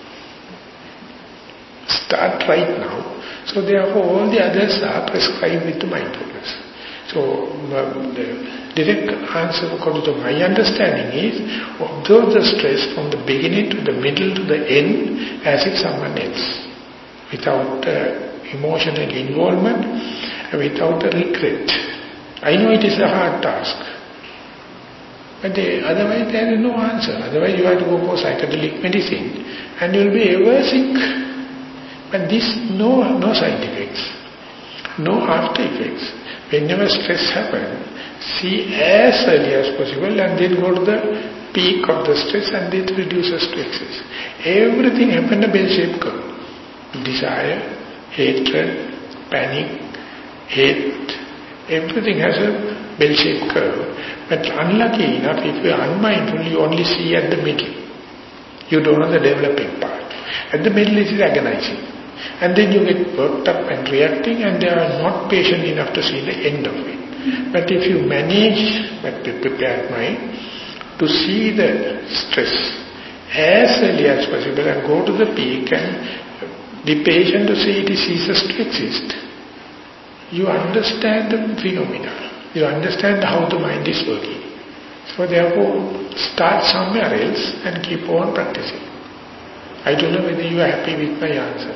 Start right now. So therefore, all the others are prescribed with the mindfulness. So, um, the direct answer according to my understanding is, observe the stress from the beginning to the middle to the end as if someone else, without uh, emotional involvement. without a regret. I know it is a hard task. But they, otherwise there is no answer. Otherwise you have to go for psychedelic medicine and you will be ever sick. But this, no, no side effects, no after effects. Whenever stress happens, see as early as possible and then go to the peak of the stress and it reduces to excess. Everything happens in a bell-shaped curve. Desire, hatred, panic, hate, everything has a bell-shaped curve. But unlucky enough, if you are unmindful, you only see at the middle. You don't know the developing part. At the middle it is agonizing. And then you get worked up and reacting and they are not patient enough to see the end of it. But if you manage, but with prepared mind, to see the stress as early as possible and go to the peak and be patient to see it ceases to exist, you understand the phenomena. You understand how the mind is working. So therefore, start somewhere else and keep on practicing. I don't know whether you are happy with my answer.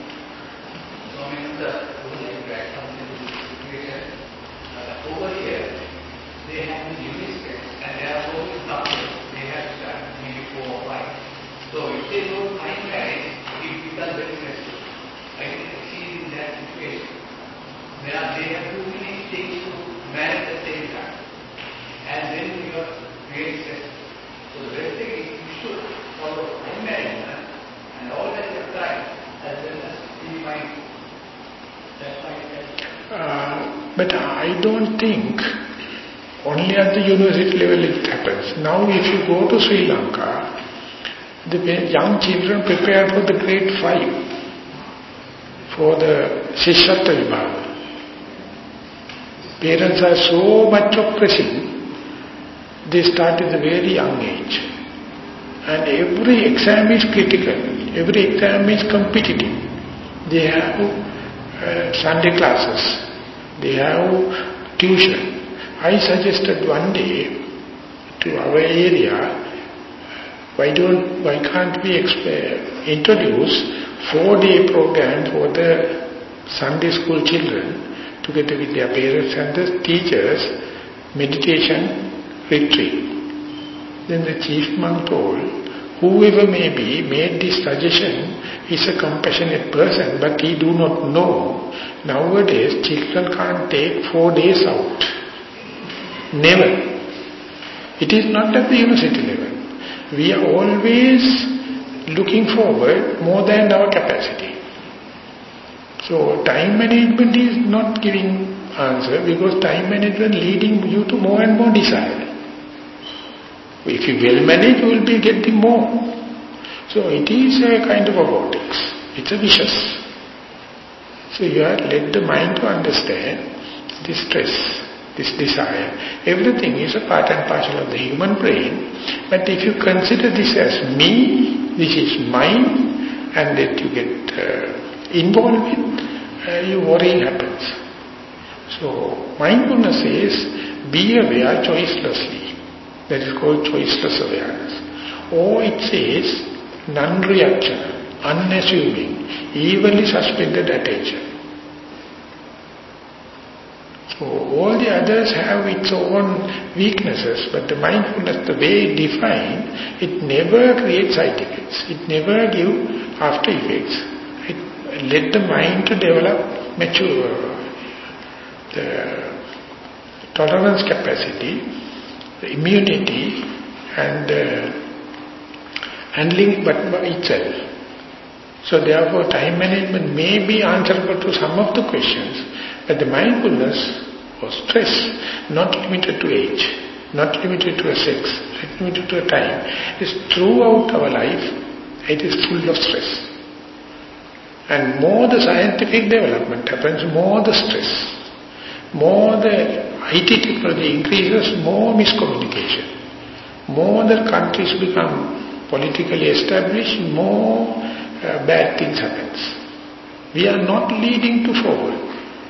Over here, they have the unit and they are going something. They have done maybe four or five. So if they don't find marriage, it becomes very stressful. I can see in that situation. They, are, they have too many things to manage at the same time. And then you are very stressful. So the best thing is you should follow time management and all that you have tried as well as be mindful. That's my question. Uh, but I don't think only at the university level it happens. Now if you go to Sri Lanka, the young children prepare for the grade five, for the Shishatta Vibhaga. Parents are so much of pressing, they start at a very young age. And every exam is critical, every exam is competitive. They have Uh, Sunday classes, they have tuition. I suggested one day to our area, why don't, why can't we introduce four-day program for the Sunday school children together with their parents and the teachers, meditation retreat. Then the chief monk told, whoever may be made this suggestion is a compassionate person, but he do not know. Nowadays, children can't take four days out. Never. It is not at the university level. We are always looking forward more than our capacity. So, time management is not giving answer because time management leading you to more and more desire. If you well manage, you will be getting more. So it is a kind of a vortex. It's a vicious. So you have to let the mind to understand this stress, this desire. Everything is a part and parcel of the human brain. But if you consider this as me, this is mine, and that you get uh, involved with, uh, your worrying happens. So mindfulness says, be aware choicelessly. That is called choiceless awareness. Or it says, non-reaction, unassuming, evenly suspended attention. So all the others have its own weaknesses, but the mindfulness, the way defined, it never creates side effects. It never gives after effects. It let the mind to develop, mature, the tolerance capacity, the immunity, and uh, handling but by itself. So therefore time management may be answerable to some of the questions, but the mindfulness or stress not limited to age, not limited to a sex, not limited to a time, is throughout our life, it is full of stress. And more the scientific development happens, more the stress, more the I T technology increases, more miscommunication. More the countries become politically established, more uh, bad things happens. We are not leading to forward.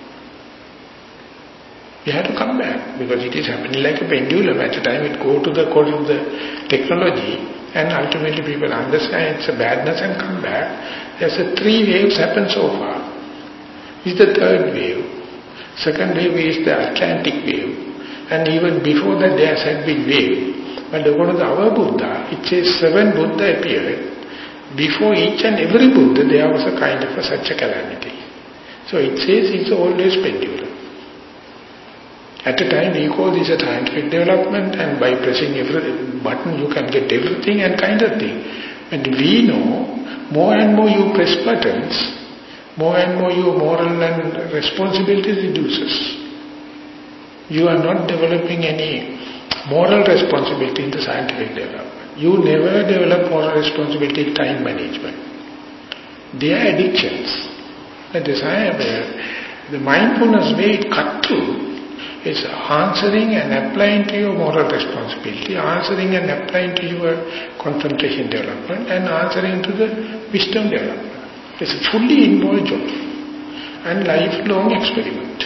We have to come back because it is happening like a pendulum. At the time it go to the core of the technology and ultimately people understand it's a badness and come back. There's a three waves happen so far. This is the third wave. Second wave is the Atlantic wave. And even before that there had been wave. But according to our Buddha, it says seven Buddha appeared. Before each and every Buddha there was a kind of a, such a calamity. So it says it's always pendulum. At a time we call this a scientific development, and by pressing every button you can get everything and kind of thing. And we know, more and more you press buttons, more and more your moral and responsibility reduces. You are not developing any moral responsibility in the scientific development. You never develop moral responsibility in time management. They are addictions. The desire, the mindfulness way it cut through is answering and applying to your moral responsibility, answering and applying to your concentration development, and answering to the wisdom development. It's a fully involved job and lifelong experiment.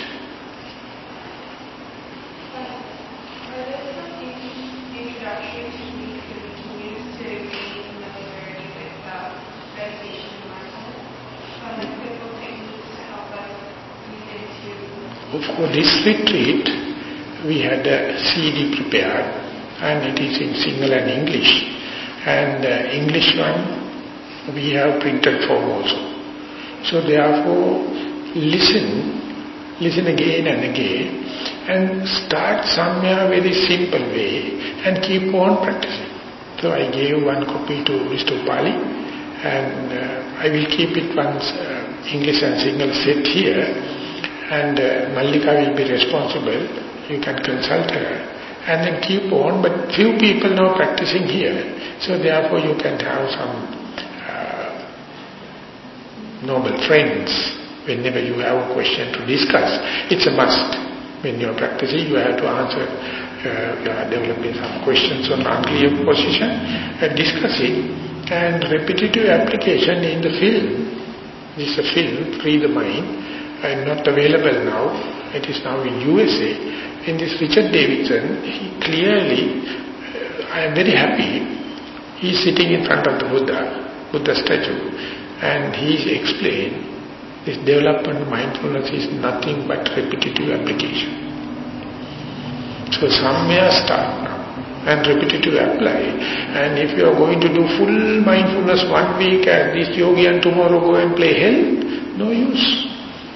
For this retreat, we had a C D prepared, and it is in Sinhala and English. And the English one, we have printed form also. So therefore, listen, listen again and again, and start somewhere very simple way, and keep on practicing. So I gave one copy to Mister Pali, and uh, I will keep it once uh, English and Sinhala set here. And uh, Mallika will be responsible. You can consult her and then keep on. But few people now practicing here, so therefore you can have some uh, noble friends. Whenever you have a question to discuss, it's a must. When you are practicing, you have to answer. Uh, you are developing some questions on unclear position and discuss it. And repetitive application in the film. This is a film, Free the Mind. And not available now, it is now in U S A. In this Richard Davidson, he clearly, uh, I am very happy, he is sitting in front of the Buddha, Buddha statue, and he is explained, this development of mindfulness is nothing but repetitive application. So somewhere start now, and repetitive apply. And if you are going to do full mindfulness one week at this yogi and tomorrow go and play hell, no use.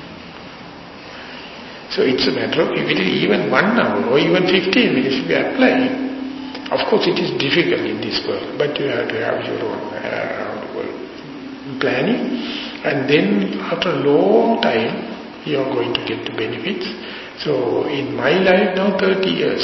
So it's a matter of, if it is even one hour or even fifteen minutes we apply, of course it is difficult in this world, but you have to have your own uh, planning, and then after a long time you are going to get the benefits. So in my life now thirty years,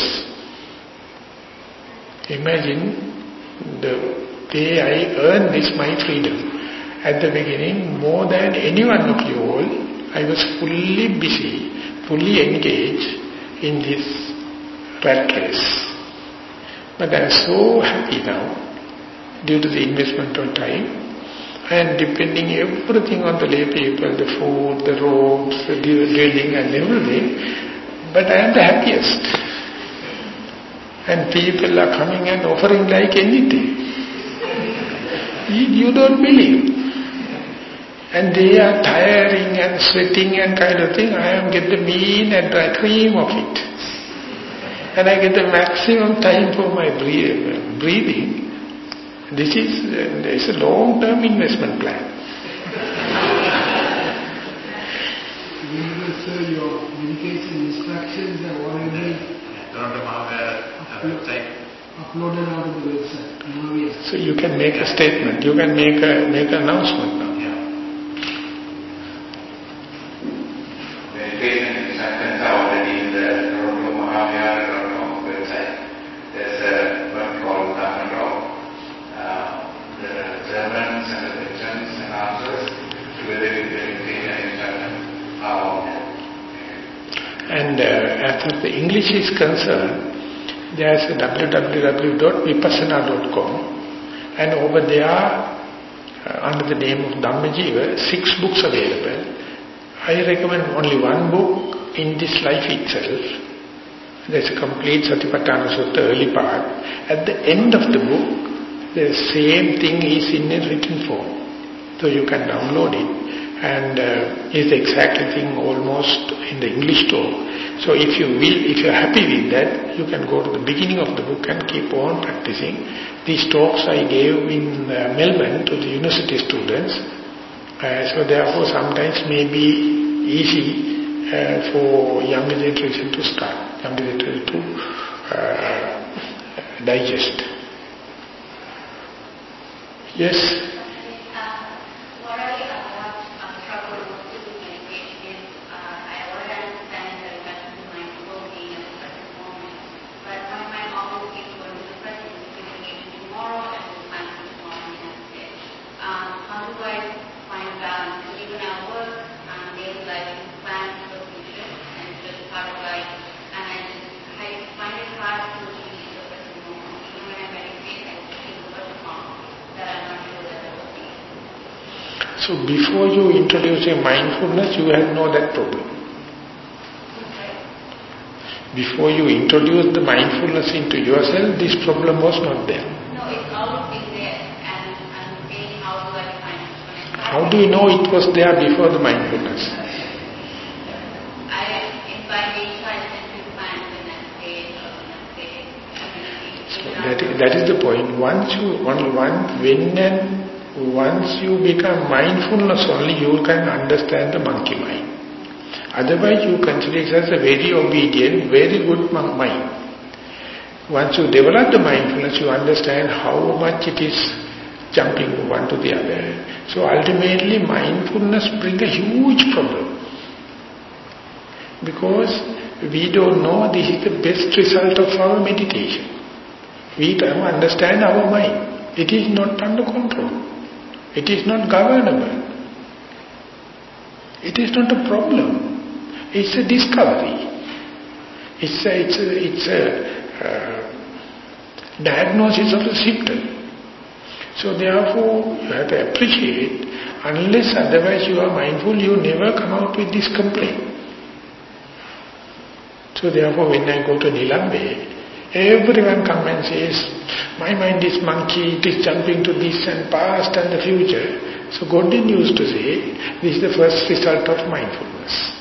imagine the day I earned this my freedom. At the beginning, more than any one of you all, I was fully busy, fully engaged in this rat race. But I am so happy now, due to the investment of time, and depending everything on the lay people, the food, the robes, the drilling and everything, but I am the happiest. And people are coming and offering like anything. You, you don't believe. And they are tiring and sweating and kind of thing. I am get the mean and dry cream of it. And I get the maximum time for my breathing. This is uh, it's a long-term investment plan. Remember, sir, your meditation instructions are already uploaded, uploaded out of the website. So you can make a statement. You can make a make an announcement now. Meditation instructions are already in the Toronto Mahavihara dot com website. There's a one called Dhamma. Uh, the Germans and the questions and answers together with the meditation instructions are on there. And uh, as far as the English is concerned, there's a w w w dot vipassana dot com, and over there, uh, under the name of Dhammajiva, six books available. I recommend only one book in this life itself. There's a complete Satipatthana Sutta, early part. At the end of the book, the same thing is in a written form. So you can download it and uh, is the exactly thing almost in the English talk. So if you will, if you are happy with that, you can go to the beginning of the book and keep on practicing. These talks I gave in uh, Melbourne to the university students. Uh, so therefore sometimes may be easy uh, for younger generation to start, younger generation to uh, digest. Yes? So before you introduce a mindfulness, you had no that problem. Before you introduce the mindfulness into yourself, this problem was not there. No, it's always been there, and I'm saying how do I find it? How do you know it was there before the mindfulness? I, in by nature, I tend to find when I say, when I say, so that, is, that is the point. Once you, only one, when and once you become mindfulness only, you can understand the monkey mind. Otherwise you consider it as a very obedient, very good mind. Once you develop the mindfulness, you understand how much it is jumping one to the other. So ultimately mindfulness brings a huge problem. Because we don't know this is the best result of our meditation. We don't understand our mind. It is not under control. It is not governable. It is not a problem. It's a discovery. It's a, it's a, it's a uh, diagnosis of the symptom. So therefore, you have to appreciate, unless otherwise you are mindful, you never come out with this complaint. So therefore, when I go to Nilambe, everyone comes and says, my mind is monkey, it is jumping to this and past and the future. So Godin used to say, this is the first result of mindfulness.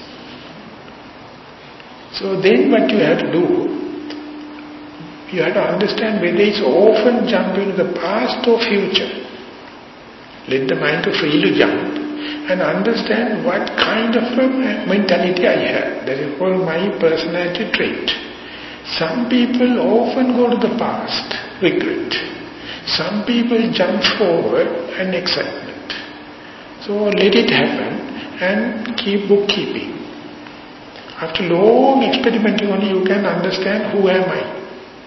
So then what you have to do, you have to understand whether it's often jumping to the past or future. Let the mind to freely jump and understand what kind of a mentality I have. That is called my personality trait. Some people often go to the past, regret. Some people jump forward and excitement. So let it happen and keep bookkeeping. After long experimenting only you can understand who am I.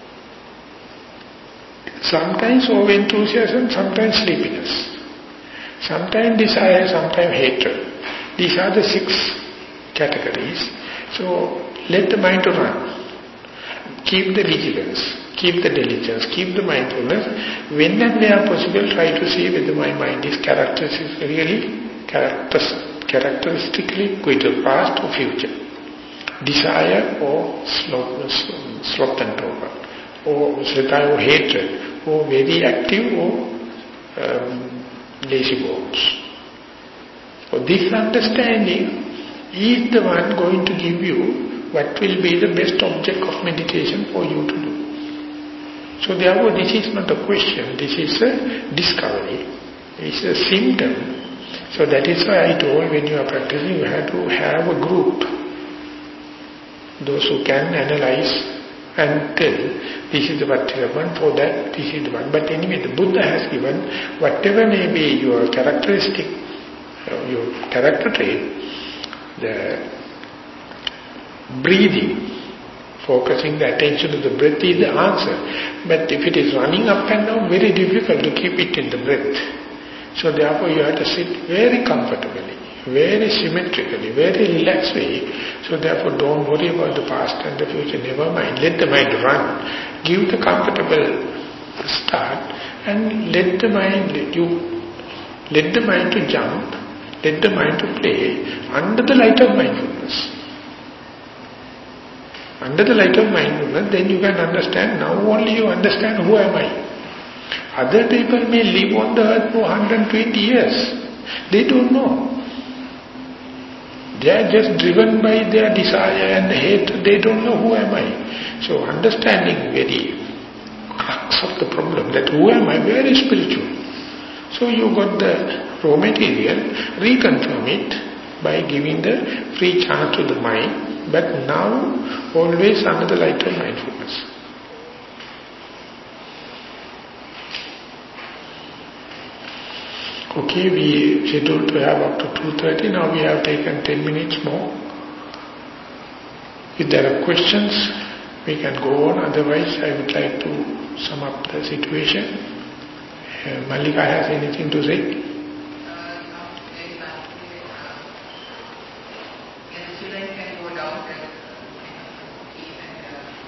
Sometimes over enthusiasm, sometimes sleepiness. Sometimes desire, sometimes hatred. These are the six categories. So let the mind to run. Keep the vigilance, keep the diligence, keep the mindfulness. When and where possible, try to see whether my mind is characteristically, characteristically going to past or future. Desire or sloth, sloth and torpor, or shrita or hatred, or very active or um, lazy bones. So this understanding is the one going to give you what will be the best object of meditation for you to do. So therefore this is not a question, this is a discovery, it's a symptom. So that is why I told when you are practicing you have to have a group. Those who can analyze and tell, this is the what happened, for that this is the one. But anyway the Buddha has given, whatever may be your characteristic, uh, your character trait, the breathing, focusing the attention to the breath is the answer. But if it is running up and down, very difficult to keep it in the breath. So therefore you have to sit very comfortably, very symmetrically, very relaxed way. So therefore don't worry about the past and the future, never mind. Let the mind run. Give the comfortable start and let the mind, let you, let the mind to jump, let the mind to play under the light of mindfulness. Under the light of mindfulness, then you can understand, now only you understand who am I. Other people may live on the earth for one hundred twenty years. They don't know. They are just driven by their desire and hate. They don't know who am I. So understanding very crux of the problem, that who am I, very spiritual. So you got the raw material, reconfirm it by giving the free chance to the mind, but now always under the light of mindfulness. Okay, we scheduled to have up to two thirty, now we have taken ten minutes more. If there are questions, we can go on, otherwise I would like to sum up the situation. Uh, Malika has anything to say? Uh, no, very lastly, uh, the children can go down and eat and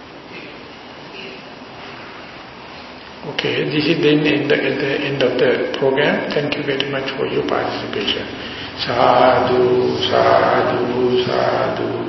uh, Okay, this is then in the, at the end of the program. Thank you very much for your participation. Sadhu, sadhu, sadhu.